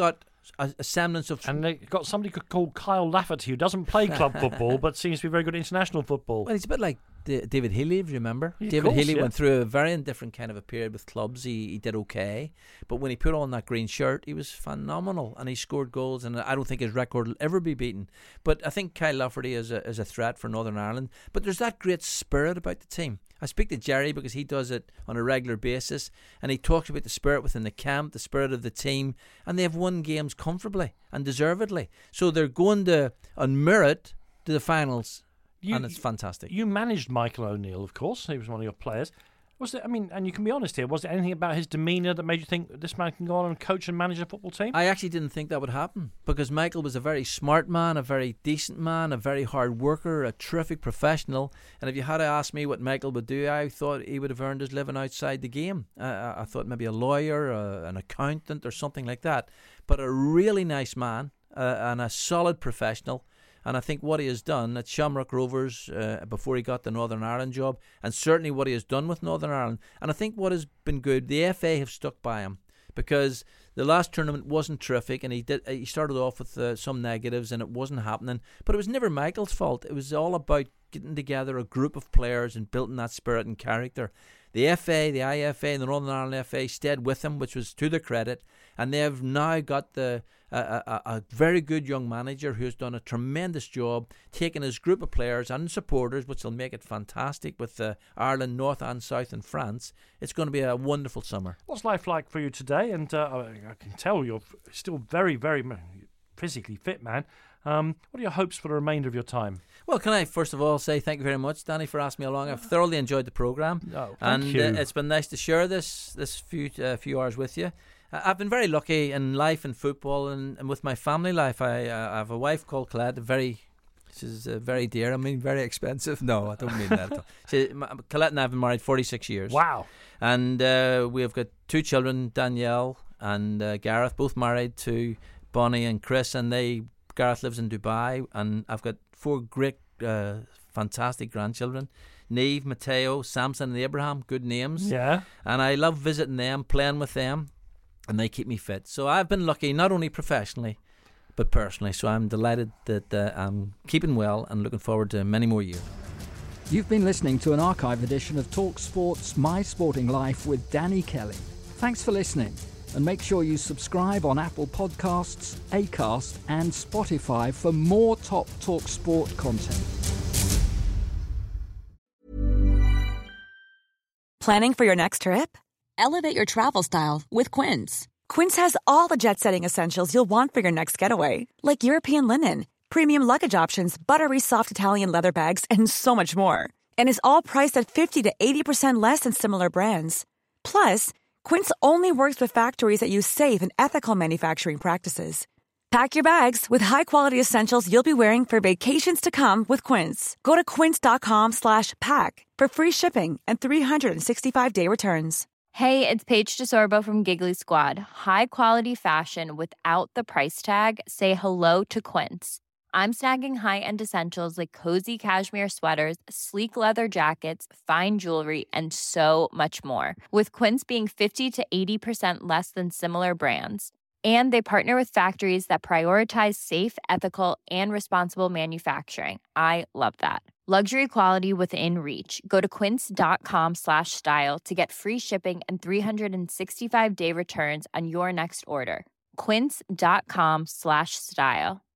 Speaker 4: a, a semblance of...
Speaker 3: And they got somebody called Kyle Lafferty who doesn't play club football but seems to be very good at international football.
Speaker 4: Well, he's a bit like D- David Healy, if you remember.
Speaker 3: Yeah,
Speaker 4: David
Speaker 3: course,
Speaker 4: Healy
Speaker 3: yeah.
Speaker 4: went through a very different kind of a period with clubs. He, he did okay. But when he put on that green shirt, he was phenomenal. And he scored goals, and I don't think his record will ever be beaten. But I think Kyle Lafferty is a, is a threat for Northern Ireland. But there's that great spirit about the team. I speak to Jerry because he does it on a regular basis, and he talks about the spirit within the camp, the spirit of the team, and they have won games comfortably and deservedly. So they're going to, on merit, to the finals,
Speaker 3: You,
Speaker 4: and it's fantastic.
Speaker 3: You managed Michael O'Neill, of course. He was one of your players. Was there, I mean, and you can be honest here, was there anything about his demeanour that made you think this man can go on and coach and manage a football team?
Speaker 4: I actually didn't think that would happen because Michael was a very smart man, a very decent man, a very hard worker, a terrific professional. And if you had asked me what Michael would do, I thought he would have earned his living outside the game. Uh, I thought maybe a lawyer, uh, an accountant or something like that. But a really nice man uh, and a solid professional. And I think what he has done at Shamrock Rovers uh, before he got the Northern Ireland job, and certainly what he has done with Northern Ireland, and I think what has been good, the F A have stuck by him because the last tournament wasn't terrific, and he did he started off with uh, some negatives, and it wasn't happening. But it was never Michael's fault. It was all about getting together a group of players and building that spirit and character. The F A, the I F A, and the Northern Ireland F A stayed with him, which was to their credit, and they have now got the a, a, a very good young manager who's done a tremendous job taking his group of players and supporters, which will make it fantastic with uh, Ireland, North and South and France. It's going to be a wonderful summer.
Speaker 3: What's life like for you today? And uh, I can tell you're still very, very physically fit, man. Um, what are your hopes for the remainder of your time?
Speaker 4: Well, can I first of all say thank you very much, Danny, for asking me along. I've thoroughly enjoyed the programme.
Speaker 3: Oh, thank
Speaker 4: and
Speaker 3: you.
Speaker 4: Uh, it's been nice to share this this few uh, few hours with you. Uh, I've been very lucky in life and football and, and with my family life. I, uh, I have a wife called Colette, very, she's uh, very dear. I mean, very expensive. No, I don't mean that at all. She, my, Colette and I have been married forty-six years.
Speaker 3: Wow.
Speaker 4: And uh, we have got two children, Danielle and uh, Gareth, both married to Bonnie and Chris, and they Gareth lives in Dubai, and I've got four great, uh, fantastic grandchildren. Neve, Mateo, Samson and Abraham, good names.
Speaker 3: Yeah.
Speaker 4: And I love visiting them, playing with them, and they keep me fit. So I've been lucky, not only professionally, but personally. So I'm delighted that uh, I'm keeping well and looking forward to many more years.
Speaker 9: You've been listening to an archive edition of Talk Sport's My Sporting Life with Danny Kelly. Thanks for listening. And make sure you subscribe on Apple Podcasts, Acast and Spotify for more top Talk Sport content.
Speaker 10: Planning for your next trip? Elevate your travel style with Quince. Quince has all the jet-setting essentials you'll want for your next getaway, like European linen, premium luggage options, buttery soft Italian leather bags, and so much more. And is all priced at fifty to eighty percent less than similar brands. Plus, Quince only works with factories that use safe and ethical manufacturing practices. Pack your bags with high-quality essentials you'll be wearing for vacations to come with Quince. Go to quince.com slash pack for free shipping and three sixty-five day returns.
Speaker 11: Hey, it's Paige DeSorbo from Giggly Squad. High quality fashion without the price tag. Say hello to Quince. I'm snagging high-end essentials like cozy cashmere sweaters, sleek leather jackets, fine jewelry, and so much more. With Quince being fifty to eighty percent less than similar brands. And they partner with factories that prioritize safe, ethical, and responsible manufacturing. I love that. Luxury quality within reach. Go to quince.com slash style to get free shipping and three sixty-five day returns on your next order. Quince.com slash style.